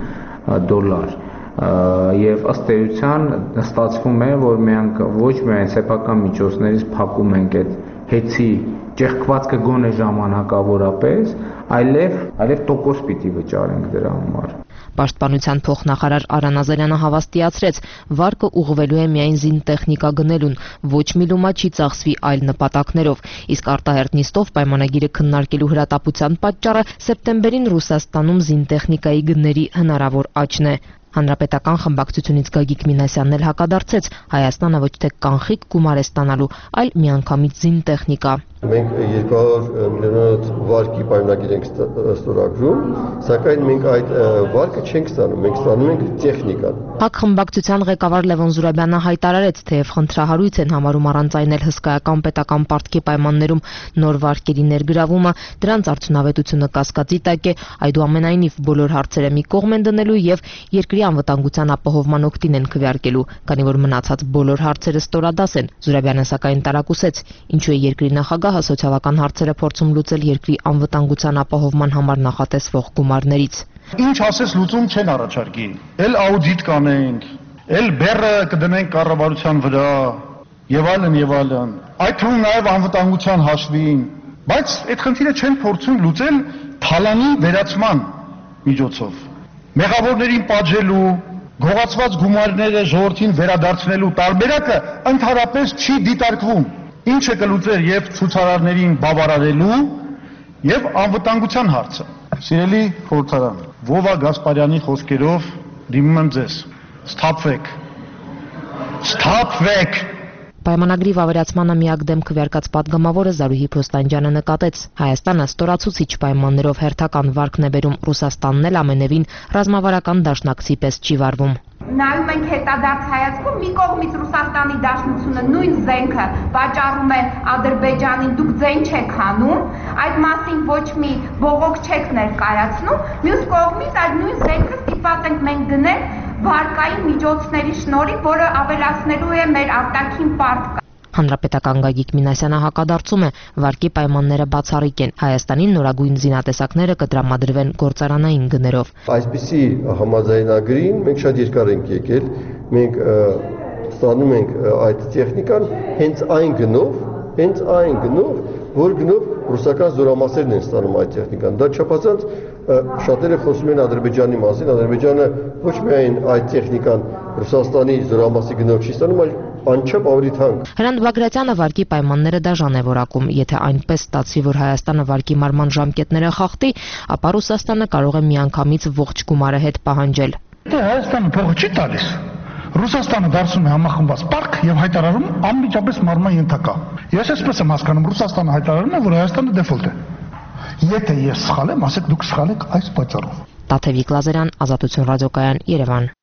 եւ ըստ էության ստացվում է, որ մենք ոչ միայն սեփական միջոցներից փակում ենք այդ հեծի ճեղքվածքը գոնե ժամանակավորապես, այլև տոկոս պիտի վճարենք դրա համար։ Պաշտպանության փոխնախարար Արա Նազարյանը հավաստիացրեց, վարկը ուղղվելու է միայն զինտեխնիկա գնելուն, ոչ մի լումա չի ծախսվի այլ նպատակներով, իսկ արտահերթ նիստով պայմանագիրը քննարկելու հրատապության պատճառը սեպտեմբերին Ռուսաստանում զինտեխնիկայի գների հնարավոր աճն է։ Հանրապետական խմբակցությունից Գագիկ Մինասյանն էլ հակադարձեց, Հայաստանը ոչ թե կանխիկ գումար է ստանալու, այլ միանգամից զինտեխնիկա։ Մենք 200 միլիոնոց վարկի պայմանագիր ենք ստորագրում, սակայն մենք այդ վարկը չենք ստանում, մենք ստանում ենք տեխնիկան։ ՀԱԿ խմբակցության ղեկավար Լևոն Զուրաբյանը հայտարարեց, թեև խնդրահարույց են համարում առանց այն էլ հսկայական պետական պարտքի պայմաններում նոր վարկերի ներգրավումը, դրանց արդյունավետությունը կասկածի տակ է, այդուամենայնիվ բոլոր հարցերը մի կողմ են դնելու եւ երկրի անվտանգության ապահովման օգտին են քվեարկելու, քանի որ մնացած բոլոր հարցերը ստորադաս են։ Զուրաբյանը սակայն տարակուսեց, ինչու է երկրի նախագահը սոցիալական հարցերը փորձում լուծել երկրի անվտանգության ապահովման համար նախատեսվող գումարներից։ Ինչ ասես լուծում չեն առաջարկի։ Էլ աուդիտ կանենք, էլ բեռը կդնենք կառավարության վրա, եւ այլն եւ այլն։ Այդ թվում նաեւ անվտանգության հաշվին, բայց այդ խնդիրը չեն փորձում լուծել թալանի վերացման միջոցով։ Մեղավորներին պատժելու, գողացված գումարները ժողովրդին վերադարձնելու տարբերակը ընդհանրապես չի դիտարկվում։ Ինչը կլուծեր եւ ցուցարարներին բավարարելու եւ անվտանգության հարցը։ Սիրելի խորհրդարան, Վովա Գասպարյանի խոսքերով դիմում եմ ձեզ. Սթափվեք։ Սթափվեք։ Պայմանագրի վավերացմանը միակ դեմ քվեարկած պատգամավորը Զարուհի Փոստանջյանը նկատեց. Հայաստանը ստորացուցիչ պայմաններով հերթական վարկն է բերում, Ռուսաստանն էլ ամենևին ռազմավարական դաշնակցի պես չի վարվում։ Նայում ենք հետադարձ հայացքով, մի կողմից Ռուսաստանի Դաշնությունը նույն զենքը վաճառում է Ադրբեջանին, դուք ձեն չեք հանում, այդ մասին ոչ մի բողոք չեք ներկայացնում, մյուս կողմից այդ նույն զենքը ստիպված ենք մենք գնել վարկային միջոցների շնորհիվ, որը ավելացնելու է մեր արտաքին պարտքը։ Հանրապետական Գագիկ Մինասյանը հակադարձում է, վարկի պայմանները բացառիկ են, Հայաստանին նորագույն զինատեսակները կտրամադրվեն գործարանային գներով։ Այսպիսի համաձայնագրին մենք շատ երկար ենք եկել, մենք ստանում ենք այդ տեխնիկան հենց այն գնով, որ գնով ռուսական զորամասերն են ստանում այդ տեխնիկան։ Դա չափազանց շատերը խոսում են Ադրբեջանի մասին, Ադրբեջանը ոչ միայն այդ տեխնիկան Ռուսաստանի զորամասի գնով չի ստանում, այլ անչափ ավելի թանկ։ Հրանտ Բագրատյանը վարկի պայմանները դաժան է որակում, եթե այնպես ստացվի, որ Հայաստանը վարկի մարման ժամկետները խախտի, ապա Ռուսաստանը կարող է միանգամից ողջ գումարը հետ պահանջել։ Դե Հայաստանը փողը չի տալիս։ Ռուսաստանը դարձում է համախմբված պարկ եւ հայտարարում անմիջապես մարման ենթակա։ Ես այսպես եմ հասկանում, Ռուսաստանը հայտարարում է, որ Հայաստանը դեֆոլտ է։ Եթե ես սխալ եմ, ասեք դուք սխալ եք այս պատճառով։ Տաթևիկ Լազարյան, Ազատություն ռադիոկայան, Երևան։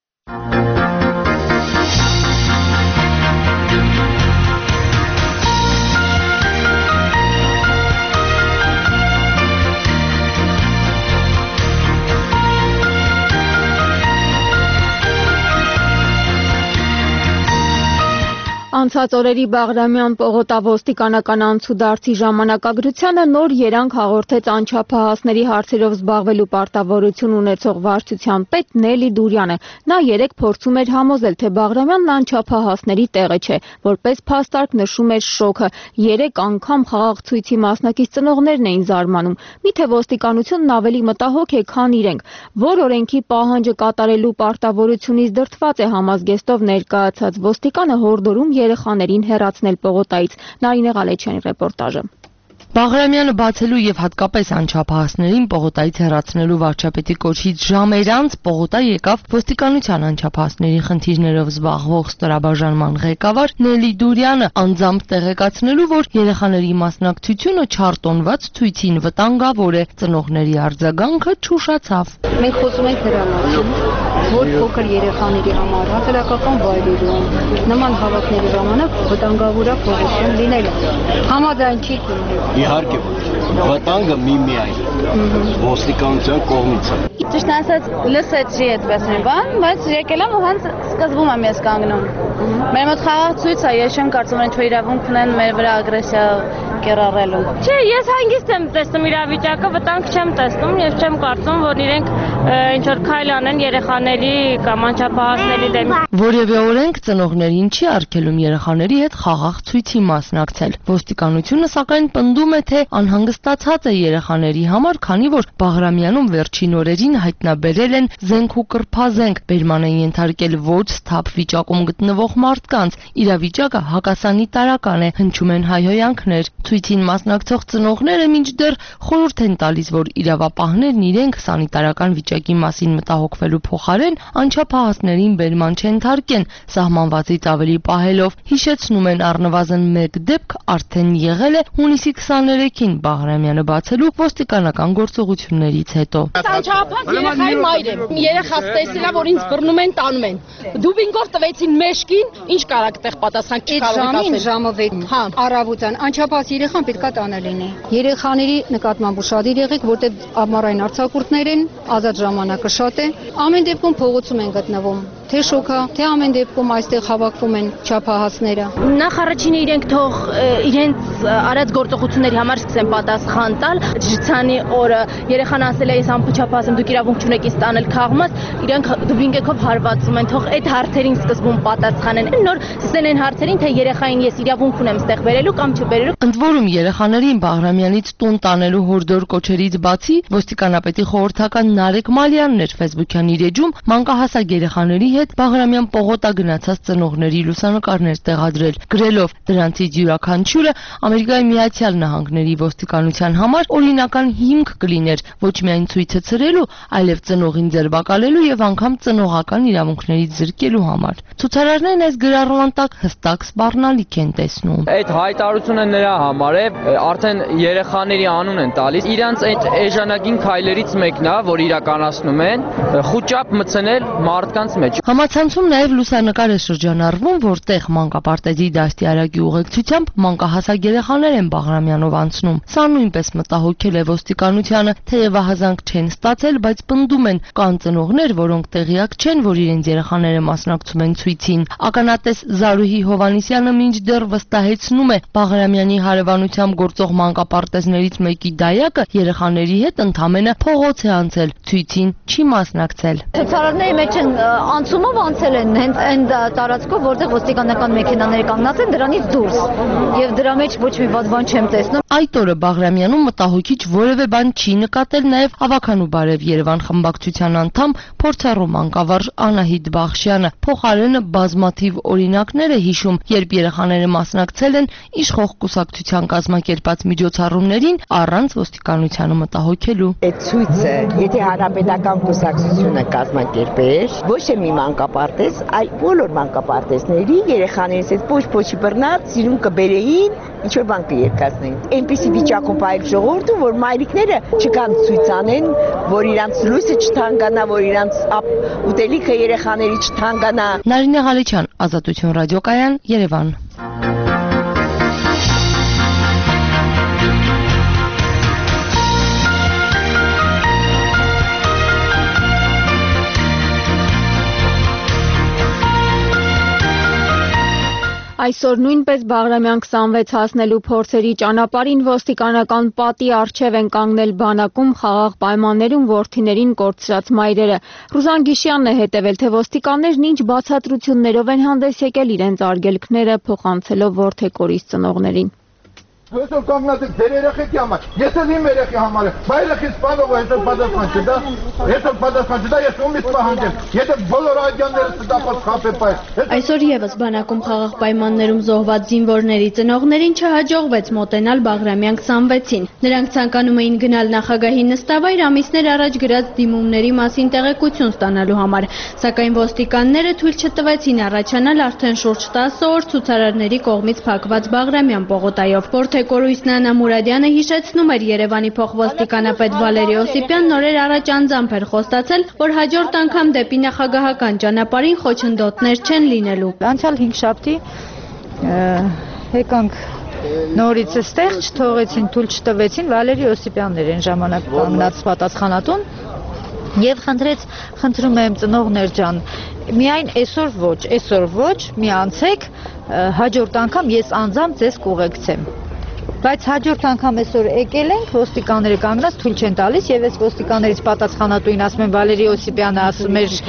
Անցած օրերի Բաղրամյան պողոտավոստիկանական անցուդարձի ժամանակագրությանը նոր երանգ հաղորդեց անչափահասների հարցերով զբաղվելու պարտավորություն ունեցող վարչության պետ Նելի Դուրյանը։ Նա երեկ փորձում էր համոզել, թե Բաղրամյանն անչափահասների տեղը չէ, որպես փաստարկ նշում էր շոքը։ 3 անգամ խաղաղ ցույցի մասնակից ծնողներն էին զարմանում։ Միթե ոստիկանությունն ավելի մտահոգ է, քան իրենք։ Որ օրենքի պահանջը կատարելու պարտավորությունից դրդված է համազգեստով ներկայացած ոստիկանը հորդորում երեխաներին հեռացնել պողոտայից։ Նարինե Ղալեչյանի ռեպորտաժը։ Բաղրամյանը բացելու եւ հատկապես անչափահասներին պողոտայից հեռացնելու վարչապետի կոչից ժամեր անց պողոտա եկավ ոստիկանության անչափահասների խնդիրներով զբաղվող ստորաբաժանման ղեկավար Նելի Դուրյանը, անձամբ տեղեկացնելու, որ երեխաների մասնակցությունը չարտոնված ցույցին վտանգավոր է, ծնողների արձագանքը չուշացավ։ Մենք խոսում ենք նրա մասին, որ փոքր երեխաների համար հասարակական վայրերում նման հավաքների ժամանակ վտանգավոր է փողոցում լինելը։ Համաձայն չի կողմից։ Իհարկե ոչ, վտանգը միայն ոստիկանության կողմից է։ Ճիշտ ասած, լսեցի այդպես մի բան, բայց եկել եմ ու հենց սկզբում եմ ես կանգնում։ Մեր մոտ խաղաղ ցույց է, ես չեմ կարծում, որ իրավունք ունեն մեր վրա ագրեսիա կերառելու։ Չէ, ես հանգիստ եմ տեսնում իրավիճակը, վտանգ չեմ տեսնում, ես չեմ կարծում, որ իրենք ինչ որ քայլ անեն երեխաների կամ անչափահասների դեմ։ Որևէ օրենք ծնողներին չի արգելում երեխաների հետ խաղաղ ցույցի մասնակցել։ Ոստիկանությունը սակայն պնդում է, թե անհանգստացած է երեխաների համար, քանի որ Բաղրամյանում վերջին օրերին հայտնաբերել են զենք ու կրփազենք, բերման են ենթարկել ոչ սթափ վիճակում գտնվող մարդկանց։ Իրավիճակը հակասանիտարական է, հնչում են հայհոյանքներ։ Ցույցին մասնակցող ծնողները մինչդեռ խորհուրդ են տալիս, որ իրավապահներն իրենք սանիտարական վիճակի մասին մտահոգվելու փոխարեն անչափահասներին բերման չենթարկեն, սահմանվածից ավելի պահելով։ Հիշեցնում են առնվազն 1 դեպք արդեն եղել է հունիսի 23-ին Բաղրամյանը բացելու ոստիկանական գործողություններից հետո։ Անչափահաս երեխայի մայր եմ։ Երեխաս տեսելա, որ ինձ բռնում են, տանում են։ Դուբինգով տվեցին մեջքին, ինչ կարաք տեղ պատասխան չկարողեք ասել։ Ժամը 6 հա առավոտյան անչափահաս երեխան պետքա տանը լինի։ Երեխաների նկատմամբ ուշադիր եղեք, որտեղ ամառային արձակուրդներ են, ազատ ժամանակը շատ է։ Ամեն դեպքում փողոցում են գտնվում։ Թե շոքա, թե ամեն դեպքում այստեղ հավաքվում են չափահասները։ Նախ առաջինը իրենք թող իրենց արած գործողությունների համար սկսեն պատասխան տալ։ Ջրցանի օրը երեխան ասել է, ես անչափահաս եմ, դուք իրավունք չունեք ինձ տանել քաղմաս, իրենք դուբինգեքով հարվածում են, թող այդ հարցերին սկզբում պատասխանեն։ Նոր սկսեն այն հարցերին, թե երեխային ես իրավունք ունեմ ստեղ բերելու կամ չբերելու։ Ընդ որում երեխաներին Բաղրամյանից տուն տանելու հորդոր կոչերից բացի ոստիկանապետի խորհրդական Նարեկ Մալյանն էր Facebook-յան իր էջում մանկահասակ երեխաների հետ Բաղրամյան պողոտա գնացած ծնողների լուսանկարներ տեղադրել, գրելով դրանցից յուրաքանչյուրը Ամերիկայի Միացյալ Նահանգների ոստիկանության համար օրինական հիմք կլիներ ոչ միայն ցույցը ցրելու, այլև ծնողին ձերբակալելու եւ անգամ ծնողական իրավունքներից զրկելու համար։ Ցուցարարներն այս գրառման տակ հստակ սպառնալիք են տեսնում։ Այդ հայտարարությունը նրա համար է, արդեն երեխաների անուն են տալիս։ Իրանց այդ էժանագին քայլերից մեկն է, որ իրականացնում են, խուճապ մտցնել մարդկանց մեջ։ Համացանցում նաև լուսանկար է շրջանառվում, որտեղ մանկապարտեզի դաստիարակի ուղեկցությամբ մանկահասակ երեխաներ են Բաղրամյանով անցնում։ Սա նույնպես մտահոգել է ոստիկանությանը, թեև ահազանգ չեն ստացել, բայց պնդում են, կան ծնողներ, որոնք տեղյակ չեն, որ իրենց երեխաները մասնակցում են ցույցին։ Ականատես Զարուհի Հովանիսյանը մինչդեռ վստահեցնում է, Բաղրամյանի հարևանությամբ գործող մանկապարտեզներից մեկի դայակը երեխաների հետ ընդամենը փողոց է անցել, ցույցին չի մասնակցել։ Ցուցարարների մեջ են անցումով անցել են հենց այն տարածքով, որտեղ ոստիկանական մեքենաները կանգնած են, դրանից դուրս։ Եվ դրա մեջ ոչ մի բան չեմ տեսնում։ Այդ օրը Բաղրամյանում մտահոգիչ որևէ բան չի նկատել նաև Ավականու բարև Երևան խմբակցության անդամ փորձառու մանկավարժ Անահիտ Բախշյանը։ Փոխարենը բազմաթիվ օրինակներ է հիշում, երբ երեխաները մասնակցել են իշխող կուսակցության կազմակերպած միջոցառումներին առանց ոստիկանությանը մտահոգելու։ Այդ ցույցը, եթե հանրապետական կուսակցությունը կազմակերպեր, ոչ թե մի մանկապարտեզ, այլ բոլոր մանկապարտեզների երեխաներից այդ փոչ-փոչի բռնած սիրուն կբերեին, ինչ որ բան կերկացնեին։ Այնպիսի վիճակում պայել ժողովուրդը, որ մայրիկները չկան ցույց անեն, որ իրանց լույսը չթանկանա, որ իրանց ուտելիքը երեխաների չթանկանա։ Նարինե Ղալիչյան, Ազատություն ռադիոկայան, Երևան։ Այսօր նույնպես Բաղրամյան 26 հասնելու փորձերի ճանապարհին ոստիկանական պատի առջև են կանգնել բանակում խաղաղ պայմաններում որդիներին կորցրած մայրերը։ Ռուզան Գիշյանն է հետևել, թե ոստիկաններն ինչ բացատրություններով են հանդես եկել իրենց արգելքները փոխանցելով որդեկորից ծնողներին։ Այսօր կանգնած եք ձեր երեխեքի համար, ես էլ իմ երեխի համար եմ, բա երեխի սպանողը այսօր պատասխան չտա, այսօր պատասխան չտա, ես ումից պահանջեմ, եթե բոլոր այդյանները ստապած խապեպայ։ Այսօր եւս բանակում խաղաղ պայմաններում զոհված զինվորների ծնողներին չհաջողվեց մոտենալ Բաղրամյան 26-ին։ Նրանք ցանկանում էին գնալ նախագահի նստավայր ամիսներ առաջ գրած դիմումների մասին տեղեկություն ստանալու համար, սակայն ոստիկանները թույլ չտվեցին առաջանալ արդեն շուրջ 10 օր ցուցարարների կողմից փակված Բաղրամյան պողոտայով։ Որդեկորույս Նանա Մուրադյանը հիշեցնում էր Երևանի փոխոստիկանապետ Վալերի Օսիպյանն օրեր առաջ անձամբ էր խոստացել, որ հաջորդ անգամ դեպի նախագահական ճանապարհին խոչընդոտներ չեն լինելու։ Անցյալ 5 շաբթի եկանք նորից այստեղ, չթողեցին, թույլ չտվեցին, Վալերի Օսիպյանն էր այն ժամանակ կանգնած պատասխանատուն եւ խնդրում եմ ծնողներ ջան, միայն այսօր ոչ, մի անցեք, հաջորդ անգամ ես անձամբ ձեզ կուղեկցեմ։ Բայց հաջորդ անգամ այսօր եկել ենք, ոստիկանները կանգնած թույլ չեն տալիս եւ այս ոստիկաններից պատասխանատուին ասում են Վալերի Օսիպյանը ասում էր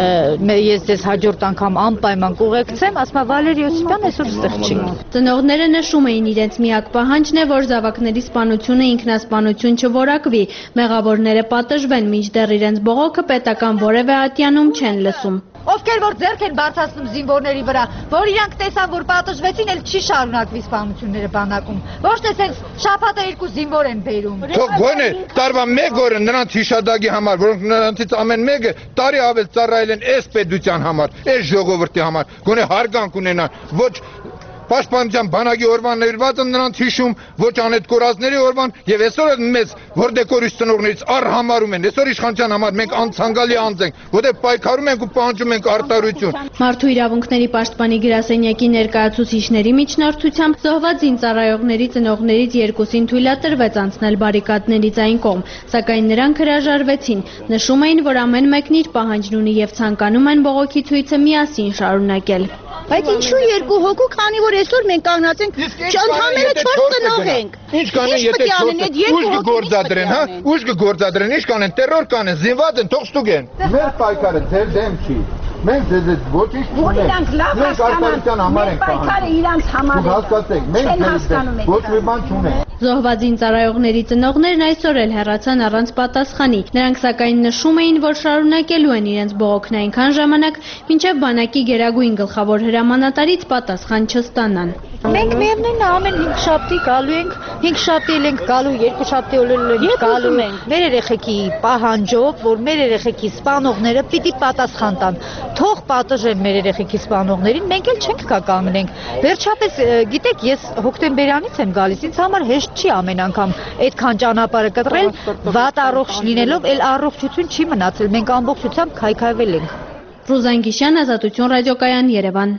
ես ձեզ հաջորդ անգամ անպայման կուղեկցեմ, ասում է Վալերի Օսիպյանը այսօր ստեղ չի։ Ծնողները նշում էին իրենց միակ պահանջն է, որ զավակների սպանությունը ինքնասպանություն չորակվի, մեղավորները պատժվեն, մինչդեռ իրենց բողոքը պետական որևէ ատյանում չեն լսում։ Ովքեր որ ձեռք են բարձրացնում զինվորների վրա, որ իրանք տեսան, որ պատժվեցին, էլ չի շարունակվի սպանությունները բանակում։ Ոչ թե sense շաբաթը 2 զինվոր են բերում։ Թող գոնե տարվա 1 օրը նրանց հիշադակի համար, որոնք նրանցից ամեն մեկը տարի ավել ծառայել են այս պետության համար, այս ժողովրդի համար, գոնե հարգանք ունենան, ոչ Պաշտպանության բանակի օրվան ներված են նրանց հիշում, ոչ անետ կորածների օրվան եւ այսօր մեզ որդեկորից ծնողներից առհամարում են։ Այսօր իշխանության համար մենք անցանկալի անձ ենք, որտեղ պայքարում ենք ու պահանջում ենք արտարություն։ Մարդու իրավունքների պաշտպանի գրասենյակի ներկայացուցիչների միջնորդությամբ զոհված զինծառայողների ծնողներից 2-ին թույլատրվեց անցնել բարիկադներից այն կողմ, սակայն նրանք հրաժարվեցին։ Նշում էին, որ ամեն մեկն իր պահանջն ունի եւ ցանկանում են բողոքի ցույցը միասին շարունակել։ Բայց ինչու 2 հոգու, քանի որ այսօր մենք կանգնած ենք, ընդհանրապես 4 ծնող ենք։ Ինչ կանեն, եթե ուժ կգործադրեն, հա? Ուժ կգործադրեն, ինչ կանեն, տերոր կանեն, զինված են, թող ստուգեն։ Մեր պայքարը ձեր դեմ չի։ Մենք ձեզ ոչինչ չունենք։ Մենք արտարության համար ենք պայքարը իրանց համար է։ Հասկացեք, մենք ոչ մի բան չունենք։ Զոհված զինծառայողների ծնողներն այսօր էլ հեռացան առանց պատասխանի։ Նրանք սակայն նշում էին, որ շարունակելու են իրենց բողոքն այնքան ժամանակ, մինչև բանակի գերագույն գլխավոր հրամանատարից պատասխան չստանան։ Մենք միևնույնն է ամեն 5 շաբթի գալու ենք, 5 շաբթի ենք գալու, 2 շաբթի ենք գալու ենք։ Մեր երեխեքի պահանջով, որ մեր երեխեքի սպանողները պիտի պատասխան տան։ Թող պատժեն մեր երեխեքի սպանողներին, մենք էլ չենք կա կանգնենք։ Վերջապես, գիտեք, ես հոկտեմբերյանից եմ գալիս, ինձ համար հեշտ չի ամեն անգամ այդքան ճանապարհը կտրել, վատ առողջ լինելով, էլ առողջություն չի մնացել։ Մենք ամբողջությամբ քայքայվել ենք։ Ռուզան Գիշյան, Ազատություն ռադիոկայան, Երևան։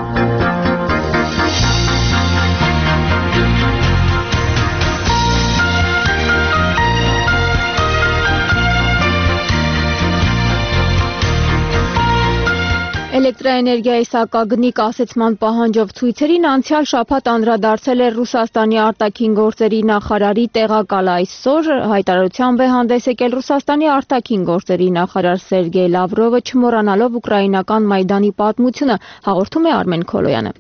Էլեկտրաէներգիայի սակագնի կասեցման պահանջով ցույցերին անցյալ շաբաթ անդրադարձել էր Ռուսաստանի արտաքին գործերի նախարարի տեղակալ այսօր հայտարարությամբ է հանդես եկել Ռուսաստանի արտաքին գործերի նախարար Սերգեյ Լավրովը չմոռանալով ուկրաինական Մայդանի պատմությունը, հաղորդում է Արմեն Քոլոյանը։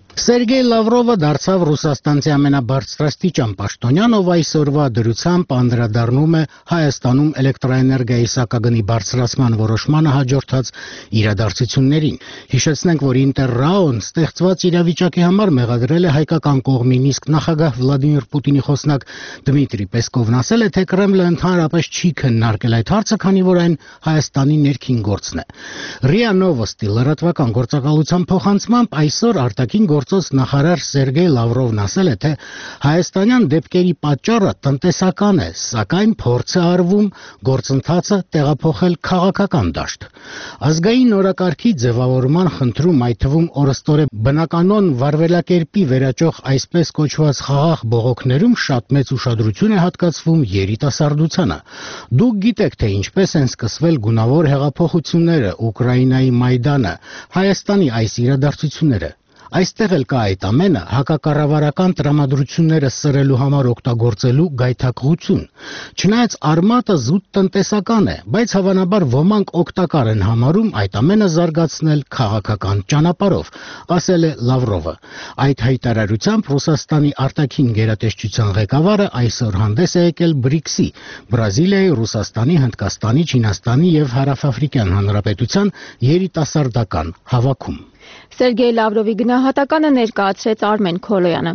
Սերգեյ Լավրովը դարձավ Ռուսաստանցի ամենաբարձրաստիճան պաշտոնյան, ով այսօրվա դրությամբ անդրադառնում է Հայաստանում էլեկտրաէներգիայի սակագնի բարձրացման որոշմանը հաջորդած իրադարձություններին։ Հիշեցնենք, որ Ինտերրաոն ստեղծված իրավիճակի համար մեղադրել է հայկական կողմի նիսկ նախագահ Վլադիմիր Պուտինի խոսնակ Դմիտրի Պեսկովն ասել է, թե Կրեմլը ընդհանրապես չի քննարկել այդ հարցը, քանի որ այն Հայաստանի ներքին գործն է։ ՌԻԱ Նովոստի լրատվական գործակալության փոխանցմամբ այսօր արտաքին գործոց նախարար Սերգեյ Լավրովն ասել է, թե հայաստանյան դեպքերի պատճառը տնտեսական է, սակայն փորձ է արվում գործընթացը տեղափոխել քաղաքական դաշտ։ Ազգային օրակարգի ձևավորման խնդրում, այդ թվում օրըստօրե բնականոն վարվելակերպի վերաճող այսպես կոչված խաղաղ բողոքներում շատ մեծ ուշադրություն է հատկացվում երիտասարդությանը։ Դուք գիտեք, թե ինչպես են սկսվել գունավոր հեղափոխությունները, Ուկրաինայի Մայդանը, Հայաստանի այս իրադարձությունները։ Այստեղ էլ կա այդ ամենը հակակառավարական տրամադրությունները սրելու համար օգտագործելու գայթակղություն։ Չնայած արմատը զուտ տնտեսական է, բայց հավանաբար ոմանք օգտակար են համարում այդ ամենը զարգացնել քաղաքական ճանապարհով, ասել է Լավրովը։ Այդ հայտարարությամբ Ռուսաստանի արտաքին գերատեսչության ղեկավարը այսօր հանդես է եկել BRICS-ի՝ Բրազիլիայի, Ռուսաստանի, Հնդկաստանի, Չինաստանի եւ Հարավաֆրիկյան Հանրապետության երիտասարդական հավաքում։ Սերգեյ Լավրովի գնահատականը ներկայացրեց Արմեն Քոլոյանը։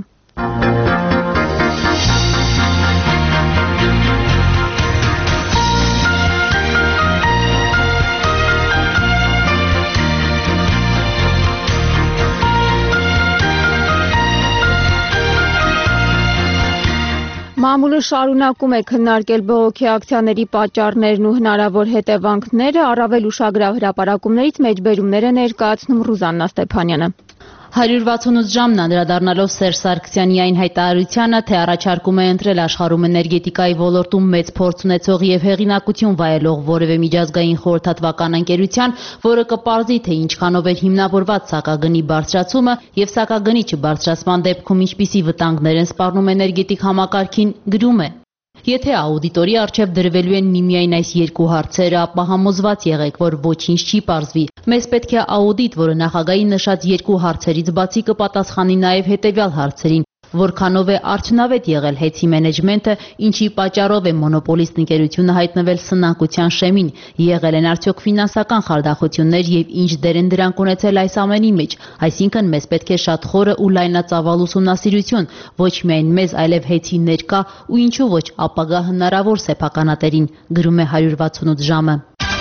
Մամուլը շարունակում է քննարկել բողոքի ակցիաների պատճառներն ու հնարավոր հետևանքները, առավել ուշագրավ հրապարակումներից մեջբերումներ է ներկայացնում Ռուզաննա Ստեփանյանը։ 168 ժամն անդրադառնալով Սերժ Սարգսյանի այն հայտարարությանը, թե առաջարկում է ընտրել աշխարհում էներգետիկայի ոլորտում մեծ փորձ ունեցող եւ հեղինակություն վայելող որևէ միջազգային խորհրդատվական ընկերության, որը կպարզի, թե ինչքանով էր հիմնավորված սակագնի բարձրացումը եւ սակագնի չբարձրացման դեպքում ինչպիսի վտանգներ են սպառնում էներգետիկ համակարգին, գրում է. Եթե աուդիտորի առջև դրվելու են միմիայն այս երկու հարցերը, ապա համոզված եղեք, որ ոչինչ չի պարզվի։ Մեզ պետք է աուդիտ, որը նախագահի նշած երկու հարցերից բացի կպատասխանի նաև հետևյալ հարցերին. որքանով է արդյունավետ եղել հեծի մենեջմենտը, ինչի պատճառով է մոնոպոլիստ ընկերությունը հայտնվել սնանկության շեմին, եղել են արդյոք ֆինանսական խարդախություններ եւ ինչ դեր են դրանք ունեցել այս ամենի մեջ, այսինքն մեզ պետք է շատ խորը ու լայնածավալ ուսումնասիրություն, ոչ միայն մեզ, այլև հեծի ներկա ու ինչու ոչ ապագա հնարավոր սեփականատերին, գրում է 168 ժամը։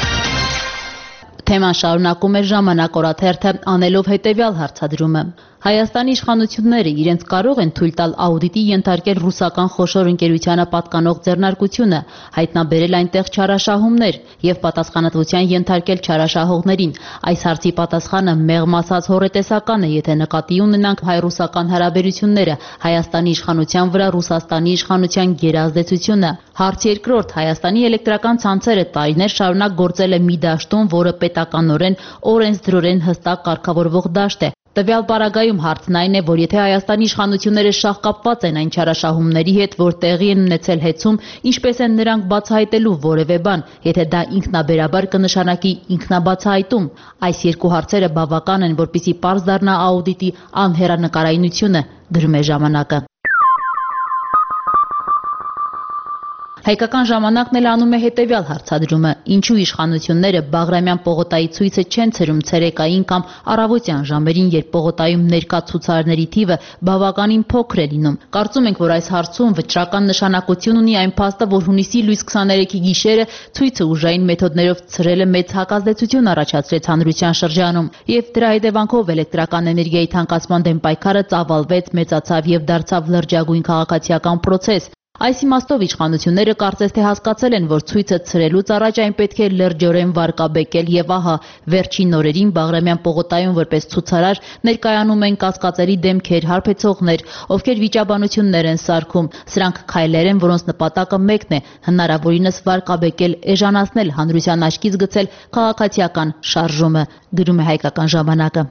Թեման շարունակում է Ժամանակ օրաթերթը, անելով հետևյալ հարցադրումը. Հայաստանի իշխանությունները իրենց կարող են թույլ տալ աուդիտի ենթարկել ռուսական խոշոր ընկերությանը պատկանող ձեռնարկությունը, հայտնաբերել այնտեղ չարաշահումներ եւ պատասխանատվության ենթարկել չարաշահողներին։ Այս հարցի պատասխանը մեղմ ասած հոռետեսական է, եթե նկատի ունենանք հայ-ռուսական հարաբերությունները, Հայաստանի իշխանության վրա Ռուսաստանի իշխանության գերազդեցությունը։ Հարց երկրորդ. Հայաստանի էլեկտրական ցանցերը տարիներ շարունակ գործել է մի դաշտում, որը պետականորեն օրենսդրորեն հստակ կարգավորվող դաշտ է։ Տվյալ պարագայում հարցն այն է, որ եթե Հայաստանի իշխանությունները շահկապված են այն չարաշահումների հետ, որ տեղի են ունեցել հեծում, ինչպես են նրանք բացահայտելու որևէ բան, եթե դա ինքնաբերաբար կնշանակի ինքնաբացահայտում։ Այս երկու հարցերը բավական են, որպեսզի պարզ դառնա աուդիտի անհեռանկարայնությունը, գրում է Ժամանակը։ Հայկական ժամանակն էլ անում է հետևյալ հարցադրումը. ինչու իշխանությունները Բաղրամյան պողոտայի ցույցը չեն ցրում ցերեկային կամ առավոտյան ժամերին, երբ պողոտայում ներկա ցուցարարների թիվը բավականին փոքր է լինում։ Կարծում ենք, որ այս հարցում վճռական նշանակություն ունի այն փաստը, որ հունիսի լույս 23-ի գիշերը ցույցը ուժային մեթոդներով ցրելը մեծ հակազդեցություն առաջացրեց հանրության շրջանում, եւ դրա հետևանքով էլեկտրական էներգիայի թանկացման դեմ պայքարը ծավալվեց, մեծացավ եւ դարձավ լրջագույն քաղաքացիական process։ Այս իմաստով իշխանությունները կարծես թե հասկացել են, որ ցույցը ցրելուց առաջ այն պետք է լրջորեն վարկաբեկել եւ ահա վերջին օրերին Բաղրամյան պողոտայում որպես ցուցարար ներկայանում են կասկածելի դեմքեր, հարբեցողներ, ովքեր վիճաբանություններ են սարքում։ Սրանք քայլեր են, որոնց նպատակը մեկն է՝ հնարավորինս վարկաբեկել, էժանացնել, հանրության աչքից գցել քաղաքացիական շարժումը, գրում է Հայկական ժամանակը։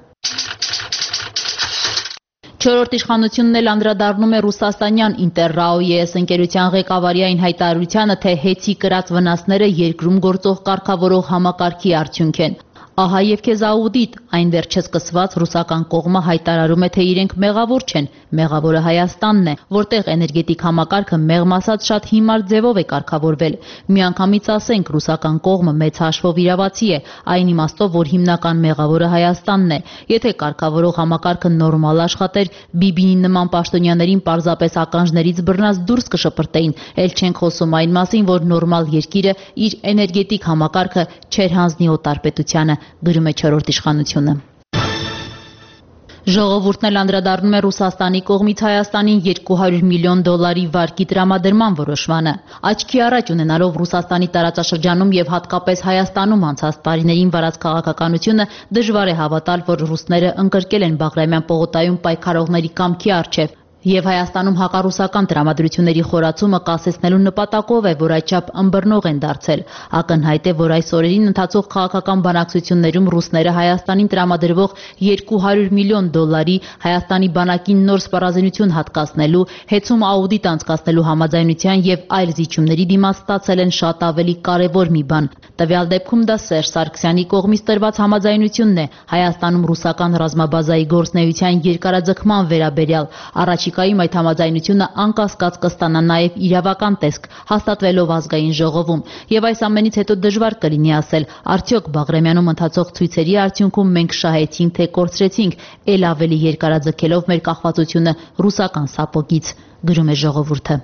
Չորրորդ իշխանությունն էլ անդրադառնում է ռուսաստանյան Ինտերրաո-ԵՍ ընկերության ղեկավարի այն հայտարարությանը, թե հեծի կրած վնասները երկրում գործող կարգավորող համակարգի արդյունք են։ Ահա եւ քեզ աուդիտ, այն վերջը սկսված ռուսական կողմը հայտարարում է, թե իրենք մեղավոր չեն, մեղավորը Հայաստանն է, որտեղ էներգետիկ համակարգը մեղմ ասած շատ հիմար ձևով է կարգավորվել։ Միանգամից ասենք, ռուսական կողմը մեծ հաշվով իրավացի է, այն իմաստով, որ հիմնական մեղավորը Հայաստանն է։ Եթե կարգավորող համակարգը նորմալ աշխատեր, Բիբինի նման պաշտոնյաներին պարզապես ականջներից բռնած դուրս կշպրտեին, ել չենք խոսում այն մասին, որ նորմալ երկիրը իր էներգետիկ համակարգը չեր հանձնի օտարպետությանը, գրում է Չորրորդ իշխանությունը։ Ժողովուրդն էլ անդրադառնում է Ռուսաստանի կողմից Հայաստանին $200 միլիոն վարկի տրամադրման որոշմանը։ Աչքի առաջ ունենալով Ռուսաստանի տարածաշրջանում եւ հատկապես Հայաստանում անցած տարիներին վարած քաղաքականությունը, դժվար է հավատալ, որ ռուսները ընկրկել են Բաղրամյան պողոտայում պայքարողների կամքի առջև։ Եվ Հայաստանում հակառուսական տրամադրությունների խորացումը կասեցնելու նպատակով է, որ այդչափ ըմբռնող են դարձել։ Ակնհայտ է, որ այս օրերին ընթացող քաղաքական բանակցություններում ռուսները Հայաստանին տրամադրվող $200 միլիոն Հայաստանի բանակին նոր սպառազինություն հատկացնելու, հեծում աուդիտ անցկացնելու համաձայնության եւ այլ զիջումների դիմաց ստացել են շատ ավելի կարեւոր մի բան։ Տվյալ դեպքում դա Սերժ Սարգսյանի կողմից տրված համաձայնությունն է Հայաստանում ռուսական ռազմաբազայի գործունեության երկարաձգման վերաբերյալ։ Առաջիկայում այդ համաձայնությունը անկասկած կստանա նաև իրավական տեսք, հաստատվելով ազգային ժողովում։ Եվ այս ամենից հետո դժվար կլինի ասել, արդյոք Բաղրամյանում ընթացող ցույցերի արդյունքում մենք շահեցինք, թե կորցրեցինք, ել ավելի երկարաձգելով մեր կախվածությունը ռուսական սապոգից, գրում է Ժողովուրդը։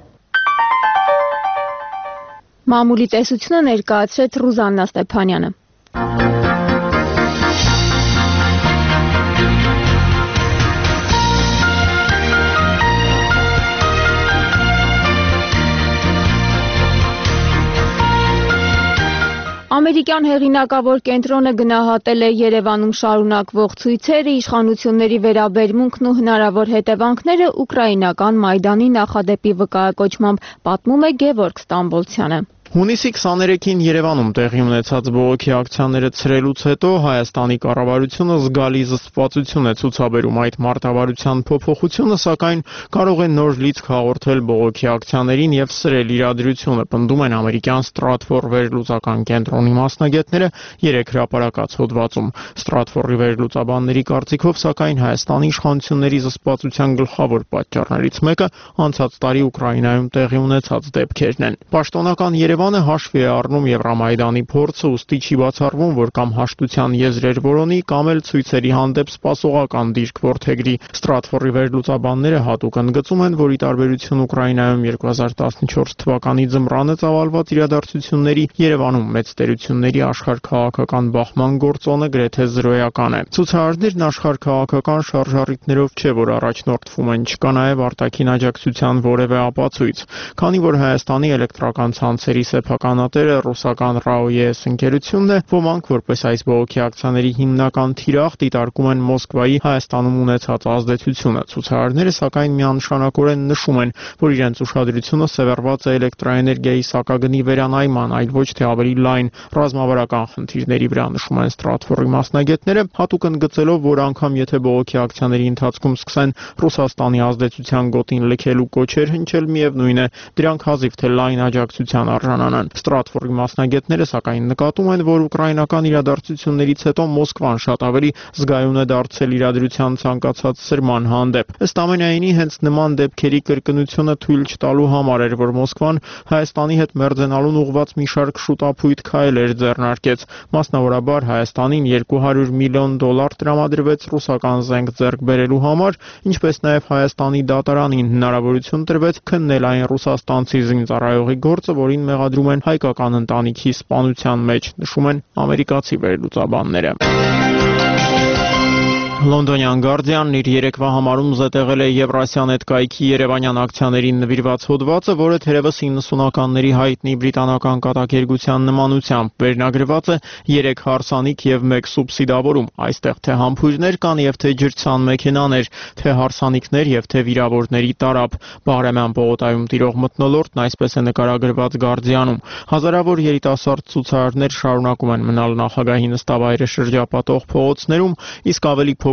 Մամուլի տեսությունը ներկայացրեց Ռուզաննա Ստեփանյանը։ Ամերիկյան հեղինակավոր կենտրոնը գնահատել է Երևանում շարունակվող ցույցերը, իշխանությունների վերաբերմունքն ու հնարավոր հետևանքները ուկրաինական Մայդանի նախադեպի վկայակոչմամբ, պատմում է Գևորգ Ստամբոլցյանը։ Հունիսի 23-ին Երևանում տեղի ունեցած բողոքի ակցիաները ցրելուց հետո Հայաստանի կառավարությունը զգալի զսպվածություն է ցուցաբերում այդ մարտավարության փոփոխությունը, սակայն կարող է նոր լիցք հաղորդել բողոքի ակցիաներին եւ սրել իրադրությունը, պնդում են ամերիկյան Stratfor վերլուծական կենտրոնի մասնագետները երեք հրապարակած հոդվածում։ Stratfor-ի վերլուծաբանների կարծիքով, սակայն Հայաստանի իշխանությունների զսպվածության գլխավոր պատճառներից մեկը անցած տարի Ուկրաինայում տեղի ունեցած դեպքերն են։ Պաշտոնական Երևանը հաշվի է առնում Եվրամայդանի փորձը, ուստի չի բացառվում, որ կամ հաշտության եզրեր որոնի, կամ էլ ցույցերի հանդեպ սպասողական դիրք որդեգրի։ Stratfor-ի վերլուծաբանները հատուկ ընդգծում են, որ ի տարբերություն Ուկրաինայում 2014 թվականի ձմռանը ծավալված իրադարձությունների, Երևանում մեծ տերությունների աշխարհ քաղաքական բախման գործոնը գրեթե զրոյական է։ Ցուցարարներն աշխարհ քաղաքական շարժառիթներով չէ, որ առաջնորդվում են, չկա նաև արտաքին աջակցության որևէ ապացույց, քանի որ Հայաստանի էլեկտրական ցանցերի սեփականատերը ռուսական RAO-ES ընկերությունն է, ոմանք որպես այս բողոքի ակցիաների հիմնական թիրախ դիտարկում են Մոսկվայի Հայաստանում ունեցած ազդեցությունը։ Ցուցարարները սակայն միանշանակորեն նշում են, որ իրենց ուշադրությունը սևեռված է էլեկտրաէներգիայի սակագնի վերանայման, այլ ոչ թե ավելի լայն ռազմավարական խնդիրների վրա, նշում են Stratfor-ի մասնագետները, հատուկ ընդգծելով, որ անգամ եթե բողոքի ակցիաների ընթացքում սկսեն Ռուսաստանի ազդեցության գոտին լքելու կոչեր հնչել, միևնույն է, դրանք հազիվ թե լայն աջակցության արժանանան։ Stratfor-ի մասնագետները սակայն նկատում են, որ ուկրաինական իրադարձություններից հետո Մոսկվան շատ ավելի զգայուն է դարձել իրադրության ցանկացած սրման հանդեպ։ Ըստ ամենայնի, հենց նման դեպքերի կրկնությունը թույլ չտալու համար էր, որ Մոսկվան Հայաստանի հետ մերձենալուն ուղղված մի շարք շուտափույթ քայլեր ձեռնարկեց։ Մասնավորաբար Հայաստանին $200 միլիոն տրամադրվեց ռուսական զենք ձեռք բերելու համար, ինչպես նաև Հայաստանի դատարանին հնարավորություն տրվեց քննել այն ռուսաստանցի զինծառայողի գործը, որին մեղադրում են հայկական ընտանիքի սպանության մեջ, նշում են ամերիկացի վերլուծաբանները։ Լոնդոնյան Guardian-ն իր երեկվա համարում զետեղել է Եվրասիանետ կայքի երևանյան ակցիաներին նվիրված հոդվածը, որը թերևս 90-ականների հայտնի բրիտանական կատակերգության նմանությամբ վերնագրված է 3 հարսանիք եւ 1 սուբսիդավորում։ Այստեղ թե համբույրներ կան եւ թե ջրցան մեքենաներ, թե հարսանիքներ եւ թե վիրավորների տարափ։ Բաղրամյան պողոտայում տիրող մթնոլորտն այսպես է նկարագրված Guardian-ում։ Հազարավոր երիտասարդ ցուցարարներ շարունակում են մնալ նախագահի նստավայրը շրջապատող փողոցներում, իսկ ավելի փոքր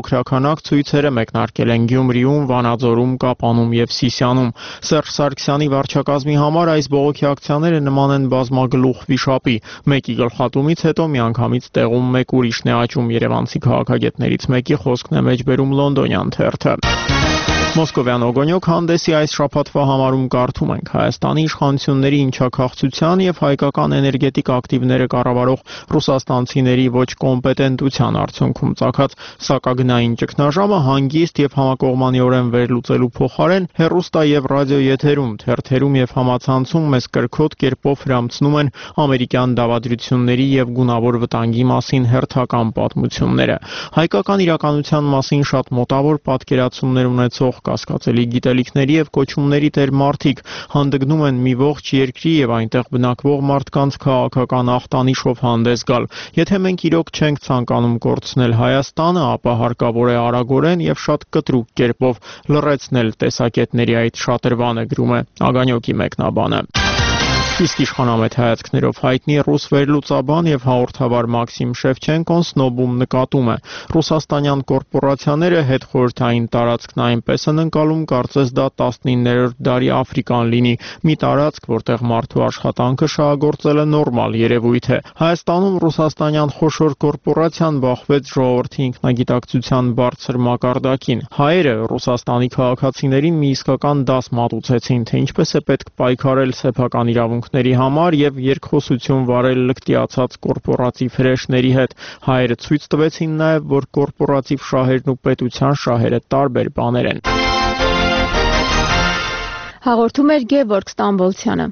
փոքրաքանակ ցույցերը մեկնարկել են Գյումրիում, Վանաձորում, Կապանում եւ Սիսիանում։ Սերժ Սարգսյանի վարչակազմի համար այս բողոքի ակցիաները նման են բազմագլուխ վիշապի։ Մեկի գլխատումից հետո միանգամից տեղում մեկ ուրիշն է աճում, երևանցի քաղաքագետներից մեկի խոսքն է մեջբերում Լոնդոնյան թերթը։ Մոսկովյան օգոնյոկ հանդեսի այս շաբաթվա համարում կարդում ենք Հայաստանի իշխանությունների ինչաքաղցության եւ հայկական էներգետիկ ակտիվները կառավարող ռուսաստանցիների ոչ կոմպետենտության արդյունքում ծագած սակագնային ճգնաժամը հանգիստ եւ համակողմանիորեն վերլուծելու փոխարեն հեռուստա եւ ռադիո եթերում, թերթերում եւ համացանցում մեզ կրքոտ կերպով հրամցնում են ամերիկյան դավադրությունների եւ գունավոր վտանգի մասին հերթական պատմությունները։ Հայկական իրականության մասին շատ մոտավոր պատկերացումներ ունեցող կասկածելի գիտելիքների եւ կոչումների տեր մարդիկ հանդգնում են մի ողջ երկրի եւ այնտեղ բնակվող մարդկանց քաղաքական ախտանիշով հանդես գալ։ Եթե մենք իրոք չենք ցանկանում կորցնել Հայաստանը, ապա հարկավոր է արագորեն եւ շատ կտրուկ կերպով լռեցնել տեսակետների այդ շատրվանը, գրում է Ագանյոկի մեկնաբանը։ Իսկ իշխանամետ հայացքներով հայտնի ռուս վերլուծաբան եւ հաղորդավար Մաքսիմ Շևչենկոն սնոբում նկատում է. ռուսաստանյան կորպորացիաները հետխորհրդային տարածքն այնպես են ընկալում, կարծես դա 19-րդ դարի Աֆրիկան լինի, մի տարածք, որտեղ մարդու աշխատանքը շահագործելը նորմալ երևույթ է։ Հայաստանում ռուսաստանյան խոշոր կորպորացիան բախվեց ժողովրդի ինքնագիտակցության բարձր մակարդակին։ Հայերը Ռուսաստանի քաղաքացիներին մի իսկական դաս մատուցեցին, թե ինչպես է պետք պայքարել սեփական իրավունքների համար եւ երկխոսություն վարել լկտիացած կորպորատիվ հրեշների հետ։ Հայերը ցույց տվեցին նաեւ, որ կորպորատիվ շահերն ու պետության շահերը տարբեր բաներ են։ Հաղորդում էր Գևորգ Ստամբոլցյանը։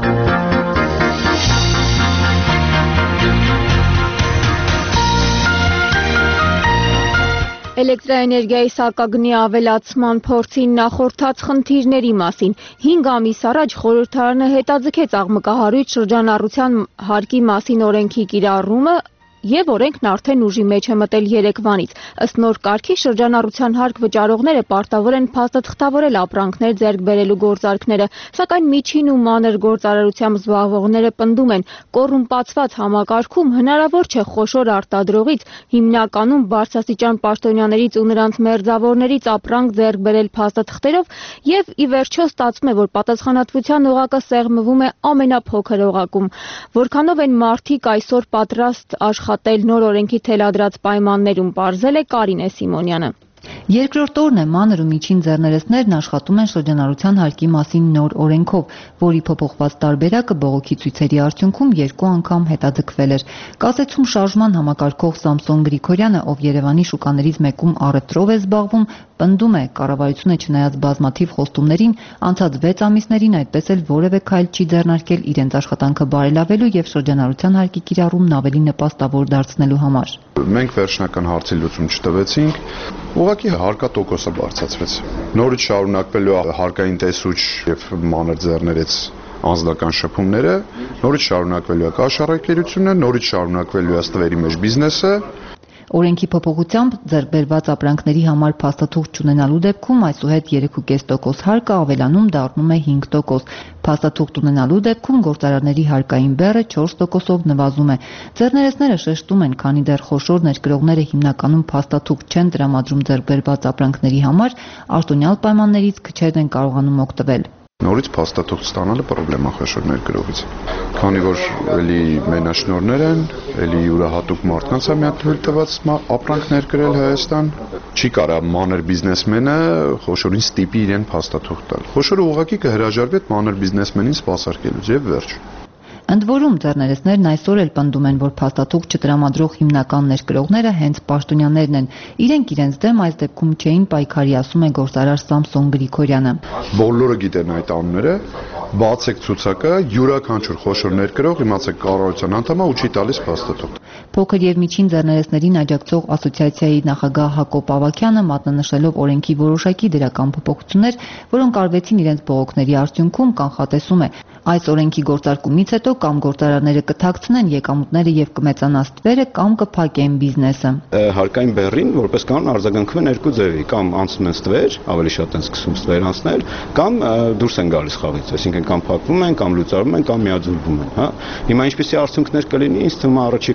Էլեկտրաէներգիայի սակագնի ավելացման փորձին նախորդած խնդիրների մասին 5 ամիս առաջ խորհրդարանը հետաձգեց աղմկահարույց շրջանառության հարկի մասին օրենքի կիրառումը եւ օրենքն արդեն ուժի մեջ է մտել երեկվանից։ Ըստ նոր կարգի շրջանառության հարկ վճարողները պարտավոր են փաստաթղթավորել ապրանքներ ձեռք բերելու գործարքները, սակայն միջին ու մանր գործարարությամբ զբաղվողները պնդում են, կոռումպացված համակարգում հնարավոր չէ խոշոր արտադրողից, հիմնականում բարձրաստիճան պաշտոնյաներից ու նրանց մերձավորներից ապրանք ձեռք բերել փաստաթղթերով եւ ի վերջո ստացվում է, որ պատասխանատվության օղակը սեղմվում է ամենափոքր օղակում։ Որքանով են մարդիկ այսօր պատրաստ աշխատել նոր օրենքի թելադրած պայմաններում, պարզել է Կարինե Սիմոնյանը։ Երկրորդ օրն է մանր ու միջին ձեռներեցներն աշխատում են շրջանառության հարկի մասին նոր օրենքով, որի փոփոխված տարբերակը բողոքի ցույցերի արդյունքում 2 անգամ հետաձգվել էր։ Կասեցում շարժման համակարգող Սամսոն Գրիգորյանը, ով Երևանի շուկաներից մեկում առևտրով է զբաղվում, պնդում է, կառավարությունը չնայած բազմաթիվ խոստումներին, անցած 6 ամիսներին այդպես էլ որևէ քայլ չի ձեռնարկել իրենց աշխատանքը բարելավելու եւ շրջանառության հարկի կիրառումն ավելի նպաստավոր դարձնելու համար։ Մենք վերջնական հարցի լուծում չտվեցինք, ուղղակի հարկատոկոսը բարձրացվեց։ Նորից շարունակվելու հարկային տեսուչ եւ մանր ձեռներեց անձնական շփումները, նորից շարունակվելու է կաշառակերությունը, նորից շարունակվելու է ստվերի մեջ բիզնեսը։ Օրենքի փոփոխությամբ ձեռքբերված ապրանքների համար փաստաթուղթ չունենալու դեպքում այսուհետ 3.5% հարկը ավելանում դառնում է 5%։ Փաստաթուղթ ունենալու դեպքում գործարարների հարկային բեռը 4%-ով նվազում է։ Ձեռներեցները շեշտում են, քանի դեռ խոշոր ներկրողները հիմնականում փաստաթուղթ չեն տրամադրում ձեռքբերված ապրանքների համար, արտոնյալ պայմաններից քչերն են կարողանում օգտվել։ Նորից փաստաթուղթ ստանալը պրոբլեմա խոշոր ներկրողից։ Քանի որ էլի մենաշնորհներ են, էլի յուրահատուկ մարդկանց է միակ թույլ տված ապրանք ներկրել Հայաստան, չի կարա մանր բիզնեսմենը խոշորին ստիպի իրեն փաստաթուղթ տալ։ Խոշորը ուղղակի կհրաժարվի այդ մանր բիզնեսմենին սպասարկելուց եւ վերջ։ Ընդ որում ձեռներեցներն այսօր էլ պնդում են, որ փաստաթուղթ չտրամադրող հիմնական ներկրողները հենց պաշտոնյաներն են։ Իրենք իրենց դեմ այս դեպքում չէին պայքարի, ասում է գործարար Սամսոն Գրիգորյանը։ Բոլորը գիտեն այդ անունները, բացեք ցուցակը, յուրաքանչյուր խոշոր ներկրող իմացեք կառավարության անդամը ու չի տալիս փաստաթուղթ։ Փոքր եւ միջին ձեռներեցներին աջակցող ասոցիացիայի նախագահ Հակոբ Ավագյանը մատնանշելով օրենքի որոշակի դրական փոփոխություններ, որոնք արվեցին իրենց բողոքների արդյունքում, կանխատեսում է, այս օրենքի գործարկումից հետո կամ գործարարները կթաքցնեն եկամուտները եւ կմեծանա ստվերը կամ կփակեն բիզնեսը։ Հարկային բեռին որպես կանոն արձագանքվում են երկու ձևի, կամ անցնում են ստվեր, ավելի շատ են սկսում ստվեր անցնել, կամ դուրս են գալիս խաղից, այսինքն կամ փակվում են, կամ լուծարվում են, կամ միաձուլվում են, հա։ Հիմա ինչպեսի արդյունքներ կլինի, ինձ թվում է առաջիկա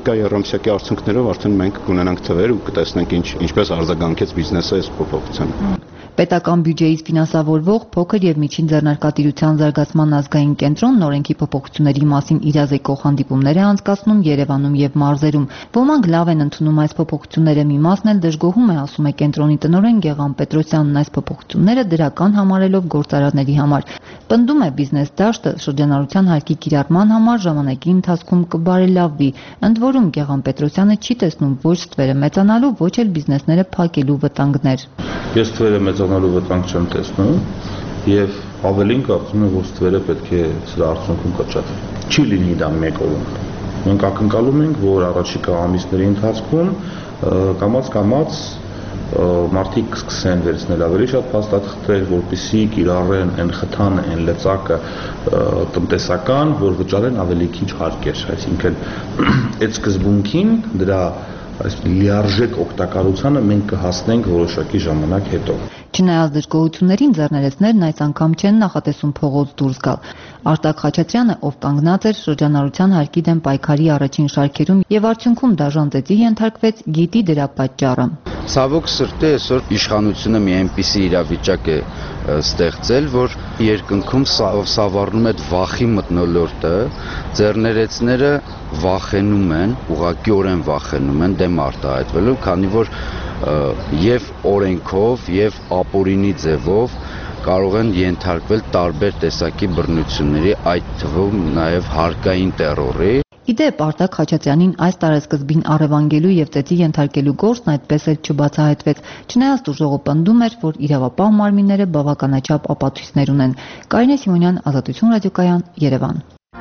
ամսյակի արդյունքներով արդեն մենք կունենանք թվեր ու կտեսնենք ինչպես արձագանքեց բիզնեսը այս փոփոխությանը։ Պետական բյուջեից ֆինանսավորվող փոքր եւ միջին ձեռնարկատիրության զարգացման ազգային կենտրոնն օրենքի փոփոխությունների մասին իրազեկող հանդիպումներ է անցկացնում Երևանում եւ մարզերում։ Ոմանք լավ են ընդունում այս փոփոխությունները, մի մասն էլ դժգոհում է, ասում է կենտրոնի տնօրեն Գեգամ Պետրոսյանն, այս փոփոխությունները դրական համարելով գործարարների համար։ Պնդում է բիզնես դաշտը շրջանառության հարկի կիրառման համար ժամանակի ընթացքում կբարելավվի։ Ընդ որում Գեգամ Պետրոսյանը չի տեսնում ոչ ստվերը մեծանալու, ոչ էլ բիզնեսները փակելու վտանգներ։ Ես ստվերը մեծանալու վտանգ չեմ տեսնում եւ ավելին կարծում եմ, որ ստվերը պետք է սրա արդյունքում կրճատվի։ Չի լինի դա մեկ օրում։ Մենք ակնկալում ենք, որ առաջիկա ամիսների ընթացքում կամաց մարդիկ կսկսեն վերցնել ավելի շատ փաստաթղթեր, որպեսզի կիրառեն այն խթանը, այն լծակը տնտեսական, որ վճարեն ավելի քիչ հարկեր, այսինքն այդ սկզբունքին դրա այս լիարժեք օգտակարությանը մենք կհասնենք որոշակի ժամանակ հետո։ Չնայած դժգոհություններին, ձեռներեցներն այս անգամ չեն նախատեսում փողոց դուրս գալ։ Արտակ Խաչատրյանը, ով կանգնած էր շրջանառության հարկի դեմ պայքարի առաջին շարքերում եւ արդյունքում դաժան ծեծի ենթարկվեց, գիտի դրա պատճառը։ Ցավոք սրտի այսօր իշխանությունը մի այնպիսի իրավիճակ է ստեղծել, որ երկնքում սավառնում է վախի մթնոլորտը, ձեռներեցները վախենում են, ուղղակիորեն վախենում են դեմ արտահայտվելու, քանի որ եւ օրենքով եւ ապօրինի ձևով կարող են ենթարկվել տարբեր տեսակի բռնությունների, այդ թվում նաեւ հարկային տերորի։ Իդեպ Արտակ Խաչատրյանին այս տարեսկզբին առևանգելու եւ ծեծի ենթարկելու գործն այդպես էլ չբացահայտվեց, չնայած դժողը պնդում էր, որ իրավապահ մարմինները բավականաչափ ապացույցներ ունեն։ Կարինե Սիմոնյան, Ազատություն ռադիոկայան, Երևան։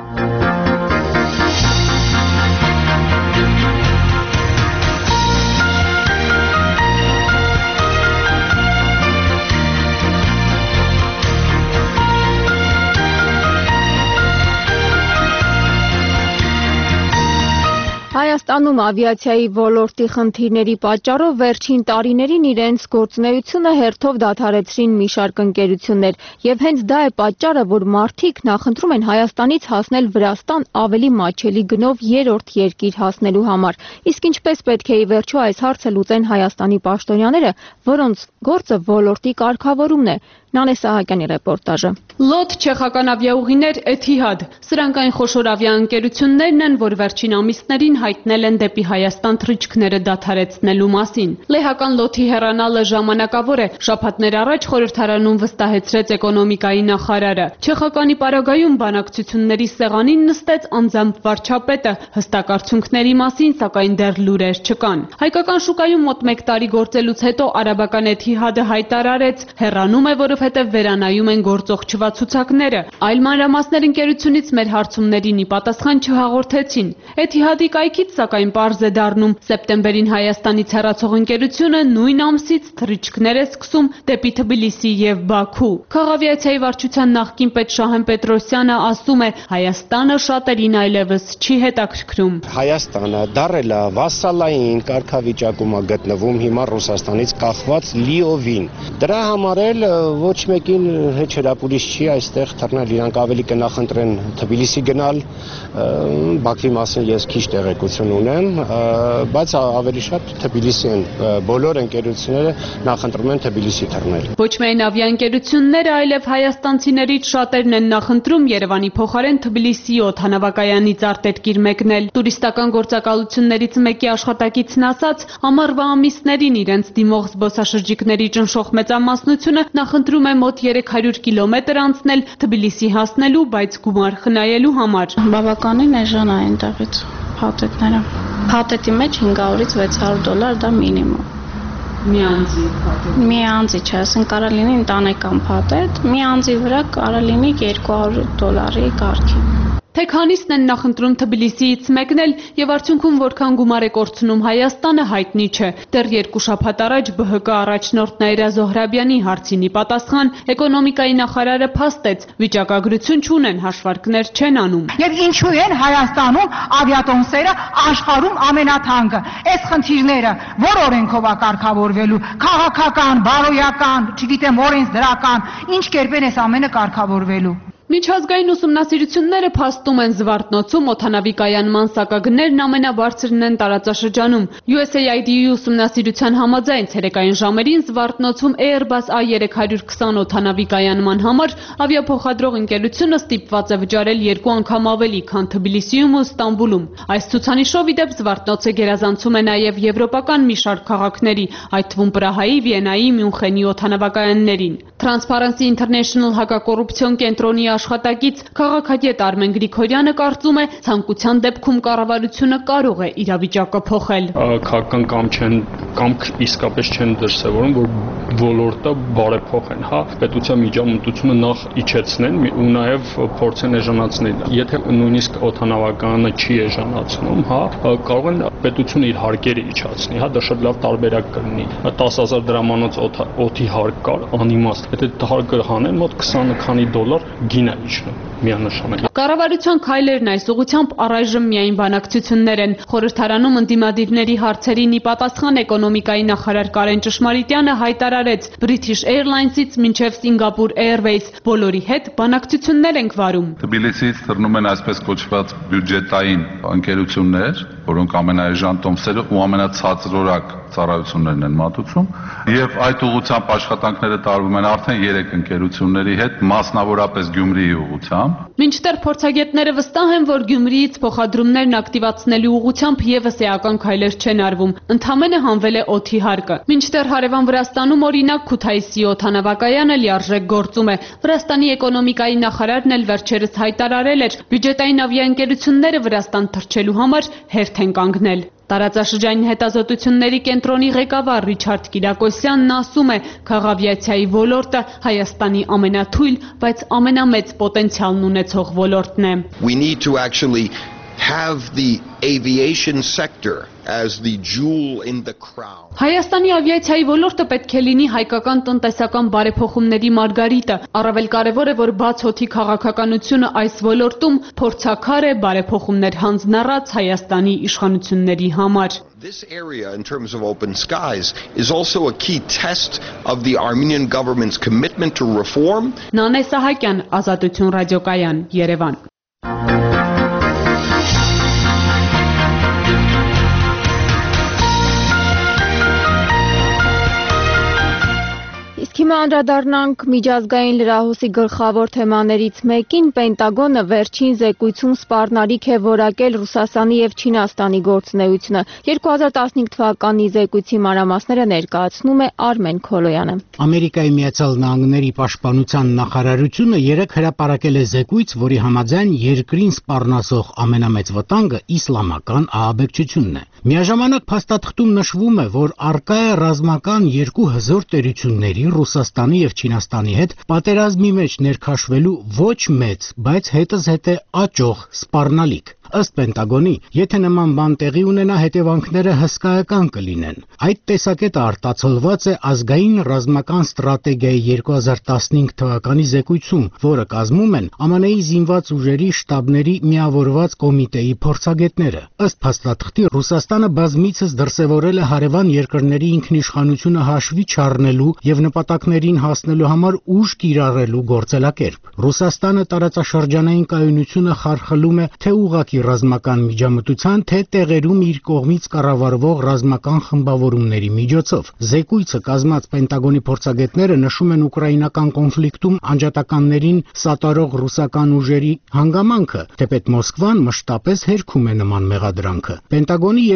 Հայաստանում ավիացիայի ոլորտի խնդիրների պատճառով վերջին տարիներին իրենց գործունեությունը հերթով դադարեցրին մի շարք ընկերություններ, եւ հենց դա է պատճառը, որ մարդիկ նախընտրում են Հայաստանից հասնել Վրաստան ավելի մատչելի գնով երրորդ երկիր հասնելու համար։ Իսկ ինչպես պետք է ի վերջո այս հարցը լուծեն Հայաստանի պաշտոնյաները, որոնց գործը ոլորտի կարգավորումն է։ Նանե Սահակյանի ռեպորտաժը։ Լոտ չեխական ավիաուղիներ Էթիհադ։ Սրանք այն խոշոր ավիաընկերություններն են, որ վերջին ամիսներին հայտնել են դեպի Հայաստան թռիչքները դադարեցնելու մասին։ Լեհական լոթի հեռանալը ժամանակավոր է։ Շաբաթներ առաջ խորհրդարանում վստահեցրեց էկոնոմիկայի նախարարը։ Չեխականի պարագայում բանակցությունների սեղանին նստեց անձամբ վարչապետը։ Հստակ արդյունքների մասին սակայն դեռ լուրեր չկան։ Հայկական շուկայում մոտ 1 տարի գործելուց հետո արաբական Էթիհադը հայտարարեց, հեռանում է, որովհետև վերանայում են գործող չվացուցակները։ Այլ մանրամասներ ընկերությունից մեր հարցումներին ի պատասխան չհաղորդեցին։ Էթիհադի կայքից սակայն պարզ է դառնում, սեպտեմբերին Հայաստանից հեռացող ընկերությունը նույն ամսից թռիչքներ է սկսում դեպի Թբիլիսի եւ Բաքու։ Քաղաքավիացիայի վարչության նախկին պետ Շահեն Պետրոսյանը ասում է, Հայաստանը շատերին այլևս չի հետաքրքրում։ Հայաստանը դարել է վասալային կարգավիճակում գտնվում հիմա Ռուսաստանից կախված լիովին։ Դրա համար էլ ոչ մեկին հեչերապ ուրիշ չի այստեղ թռնել, իրանք ավելի կնախընտրեն Թբիլիսի գնալ, Բաքվի մասին ես քիչ տեղեկություն ունեմ, բայց ավելի շատ Թբիլիսի են, բոլոր ընկերությունները նախընտրում են Թբիլիսի թռնել։ Ոչ միայն ավիաընկերությունները, այլև հայաստանցիներից շատերն են նախընտրում Երևանի փոխարեն Թբիլիսի օդանավակայանից արտերկիր մեկնել։ Տուրիստական գործակալություններից մեկի աշխատակիցն ասաց, ամառվա ամիսներին իրենց դիմող զբոսաշրջիկների ճնշող մեծամասնությունը նախընտրում է մոտ 300 կիլոմետր անցնել Թբիլիսի հասնելու, բայց գումար խնայելու համար։ Բավականին էժան է այնտեղից փաթեթները։ Փաթեթի մեջ $500-ից $600 դա մինիմում։ Մի անձի փաթեթ։ Մի անձի չէ, ասենք կարա լինի ընտանեկան փաթեթ, մի անձի վրա կարա լինի $200 կարգի։ Թե քանիսն են նախընտրում Թբիլիսիից մեկնել եւ արդյունքում որքան գումար է կորցնում Հայաստանը հայտնի չէ։ Դեռ 2 շաբաթ առաջ ԲՀԿ առաջնորդ Նաիրա Զոհրաբյանի հարցին ի պատասխան էկոնոմիկայի նախարարը փաստեց, վիճակագրություն չունեն, հաշվարկներ չեն անում։ Եվ ինչու են Հայաստանում ավիատոմսերը աշխարհում ամենաթանկը։ Այս խնդիրները որ օրենքով է կարգավորվելու, քաղաքական, բարոյական, չգիտեմ, օրենսդրական, ինչ կերպ են այս ամենը կարգավորվելու։ Միջազգային ուսումնասիրությունները փաստում են Զվարթնոցում օդանավի կայանման սակագներն ամենաբարձրն են տարածաշրջանում։ USAID-ի ուսումնասիրության համաձայն ցերեկային ժամերին Զվարթնոցում Airbus A320 օդանավի կայանման համար ավիափոխադրող ընկերությունը ստիպված է վճարել 2 անգամ ավելի, քան Թբիլիսիում ու Ստամբուլում։ Այս ցուցանիշով ի դեպ Զվարթնոցը գերազանցում է նաև եվրոպական մի շարք քաղաքների, այդ թվում Պրահայի, Վիեննայի, Մյունխենի օդանավակայաններին։ Transparency International հակակոռուպցիոն կենտրոնի աշխատակից քաղաքագետ Արմեն Գրիգորյանը կարծում է, ցանկության դեպքում կառավարությունը կարող է իրավիճակը փոխել։ Քաղաքական կամք իսկապես չեն դրսևորում, որ ոլորտը բարեփոխեն, հա, պետության միջամտությունը նախ իջեցնեն ու նաև փորձեն էժանացնել։ Եթե նույնիսկ օդանավակայանը չի էժանացնում, հա, կարող են պետությունը իր հարկերը իջացնի, հա, դա շատ լավ տարբերակ կլինի։ 10,000 դրամանոց օդի հարկ կար, անիմաստ։ Եթե հարկը հանեն, մոտ 20 քանի դոլար գին է իջնում միանշանակ։ Կառավարության քայլերն այս ուղղությամբ առայժմ միայն բանակցություններ են։ Խորհրդարանում ընդդիմադիրների հարցերին ի պատասխան էկոնոմիկայի նախարար Կարեն Ճշմարիտյանը հայտարարեց. British Airlines-ից մինչև Singapore Airways բոլորի հետ բանակցություններ ենք վարում։ Թբիլիսիից թռնում են այսպես կոչված բյուջետային ընկերություններ, որոնք ամենաէժան տոմսերը ու ամենացածրորակ ծառայություններն են մատուցում, եւ այդ ուղղությամբ աշխատանքները տարվում են արդեն 3 ընկերությունների հետ, մասնավորապես Գյումրիի ուղղությամբ։ Մինչդեռ փորձագետները վստահ են, որ Գյումրիից փոխադրումներն ակտիվացնելու ուղղությամբ եւս էական քայլեր չեն արվում, ընդհանրապես հանվել է օդի հարկը։ Մինչդեռ հարևան Վրաստանում օրինակ Քութայիսի օդանավակայանը լիարժեք գործում է։ Վրաստանի էկոնոմիկայի նախարարն էլ վերջերս հայտարարել էր, բյուջետային ավիաընկերությունները Վրաստան թռչելու համար հերթ են կանգնել։ Տարածաշրջանային հետազոտությունների կենտրոնի ղեկավար Ռիչարդ Կիրակոսյանն ասում է, քաղավիացիայի ոլորտը Հայաստանի ամենաթույլ, բայց ամենամեծ պոտենցիալն ունեցող ոլորտն է։ We need to actually have the aviation sector as the jewel in the crown. Հայաստանի ավիացիայի ոլորտը պետք է լինի հայկական տնտեսական բարեփոխումների մարգարիտը։ Առավել կարևոր է, որ բաց հոթի քաղաքականությունը այս ոլորտում փորձաքար է բարեփոխումներ հանձնառած Հայաստանի իշխանությունների համար։ This area in terms of open skies is also a key test of the Armenian government's commitment to reform. Նանե Սահակյան, Ազատություն ռադիոկայան, Երևան։ Հիմա անդրադառնանք միջազգային լրահոսի գլխավոր թեմաներից մեկին, Պենտագոնը վերջին զեկույցում սպառնալիք է որակել Ռուսաստանի եւ Չինաստանի գործունեությունը։ 2015 թվականի զեկույցի մանրամասները ներկայացնում է Արմեն Քոլոյանը։ Ամերիկայի Միացյալ Նահանգների պաշտպանության նախարարությունը երեկ հրապարակել է զեկույց, որի համաձայն երկրին սպառնասող ամենամեծ վտանգը իսլամական ահաբեկչությունն է։ Միաժամանակ փաստաթղթում նշվում է, որ առկա է ռազմական երկու հզոր տերությունների Ռուսաստանի եւ Չինաստանի հետ պատերազմի մեջ ներքաշվելու ոչ մեծ, բայց հետզհետե աճող սպառնալիք։ Ըստ Պենտագոնի, եթե նման բան տեղի ունենա, հետևանքները հսկայական կլինեն։ Այդ տեսակետը արտացոլված է ազգային ռազմական ստրատեգիայի 2015 թվականի զեկույցում, որը կազմում են ԱՄՆ-ի զինված ուժերի շտաբների միավորված կոմիտեի փորձագետները։ Ըստ փաստաթղթի, Ռուսաստանը բազմիցս դրսևորել է հարևան երկրների ինքնիշխանությունը հաշվի չառնելու եւ նպատակներին հասնելու համար ուժ կիրառելու գործելակերպ։ Ռուսաստանը տարածաշրջանային կայունությունը խարխլում է թե ուղղակի ռազմական միջամտության, թե տեղերում իր կողմից կառավարվող ռազմական խմբավորումների միջոցով։ Զեկույցը կազմած Պենտագոնի փորձագետները նշում են ուկրաինական կոնֆլիկտում անջատականներին սատարող ռուսական ուժերի հանգամանքը, թեպետ Մոսկվան մշտապես հերքում է նման մեղադրանքը։ Պենտագոնի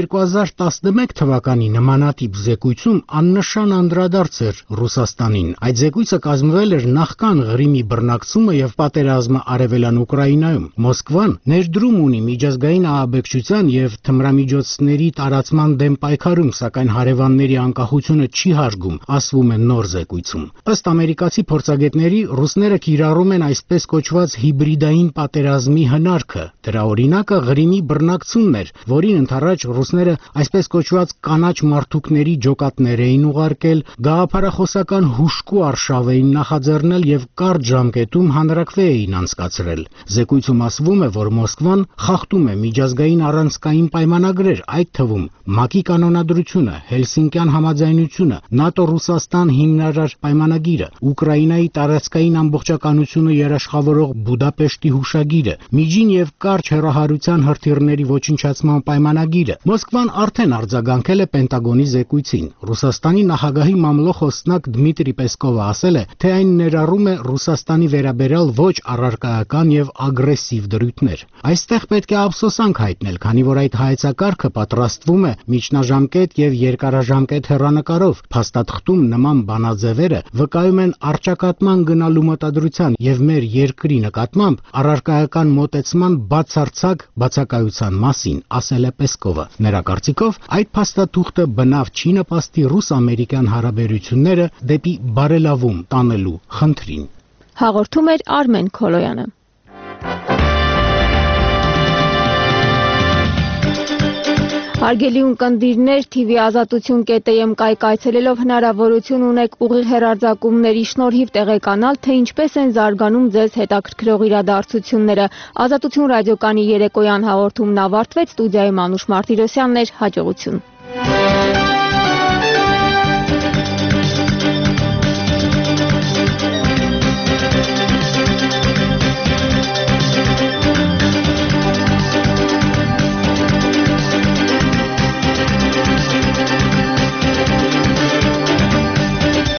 2011 թվականի նմանատիպ զեկույցում աննշան անդրադարձ էր Ռուսաստանին։ Այդ զեկույցը կազմվել էր նախքան Ղրիմի բռնակցումը եւ պատերազմը արևելան Ուկրաինայում։ Մոսկվան ներդրում ունի միջազգային ահաբեկչության եւ թմրամիջոցների տարածման դեմ պայքարում, սակայն հարևանների անկախությունը չի հարգում, ասվում է նոր զեկույցում։ Ըստ ամերիկացի փորձագետների, ռուսները կիրառում են այսպես կոչված հիբրիդային պատերազմի հնարքը։ Դրա օրինակը Ղրիմի բռնակցումն էր, որին ընդառաջ ռուսները այսպես կոչված կանաչ մարդուկների ջոկատներ էին ուղարկել, գաղափարախոսական հուժկու արշավ էին նախաձեռնել եւ կարճ ժամկետում հանրակրվե էին անցկացրել։ Զեկույցում ասվում է, որ Մոսկվան խախտում է միջազգային առանցքային պայմանագրեր, այդ թվում ՄԱԿ-ի կանոնադրությունը, Հելսինկյան համաձայնությունը, ՆԱՏՕ-Ռուսաստան հիմնարար պայմանագիրը, Ուկրաինայի տարածքային ամբողջականությունը երաշխավորող Բուդապեշտի հուշագիրը, միջին եւ կարճ հեռահարության հրթիռների ոչնչացման պայմանագիրը։ Մոսկվան արդեն արձագանքել է Պենտագոնի զեկույցին։ Ռուսաստանի նախագահի մամլոխոստնակ Դմիտրի Պեսկովը ասել է, թե այն ներառում է Ռուսաստանի վերաբերյալ ոչ առարկայական եւ ագրեսիվ դրույթներ։ Այստեղ պետք է ափսոսանք հայտնել, քանի որ այդ հայեցակարգը պատրաստվում է միջնաժամկետ եւ երկարաժամկետ հեռանկարով։ Փաստաթղթում նման բանաձևերը վկայում են առճակատման գնալու մտադրության եւ մեր երկրի նկատմամբ առարկայական մոտեցման բացարձակ բացակայության մասին, ասել է Պեսկովը։ Նրա կարծիքով այդ փաստաթուղթը բնավ չի նպաստի ռուս-ամերիկյան հարաբերությունները դեպի բարելավում տանելու խնդրին։ Հաղորդում էր Արմեն Քոլոյանը։ Հարգելի ունկնդիրներ, TV Ազատություն.am կայք այցելելով հնարավորություն ունեք ուղիղ հեռարձակումների շնորհիվ տեղեկանալ, թե ինչպես են զարգանում ձեզ հետաքրքրող իրադարձությունները։ Ազատություն ռադիոկանի երեկոյան հաղորդումն ավարտվեց, ստուդիայում Անուշ Մարտիրոսյանն էր, հաջողություն։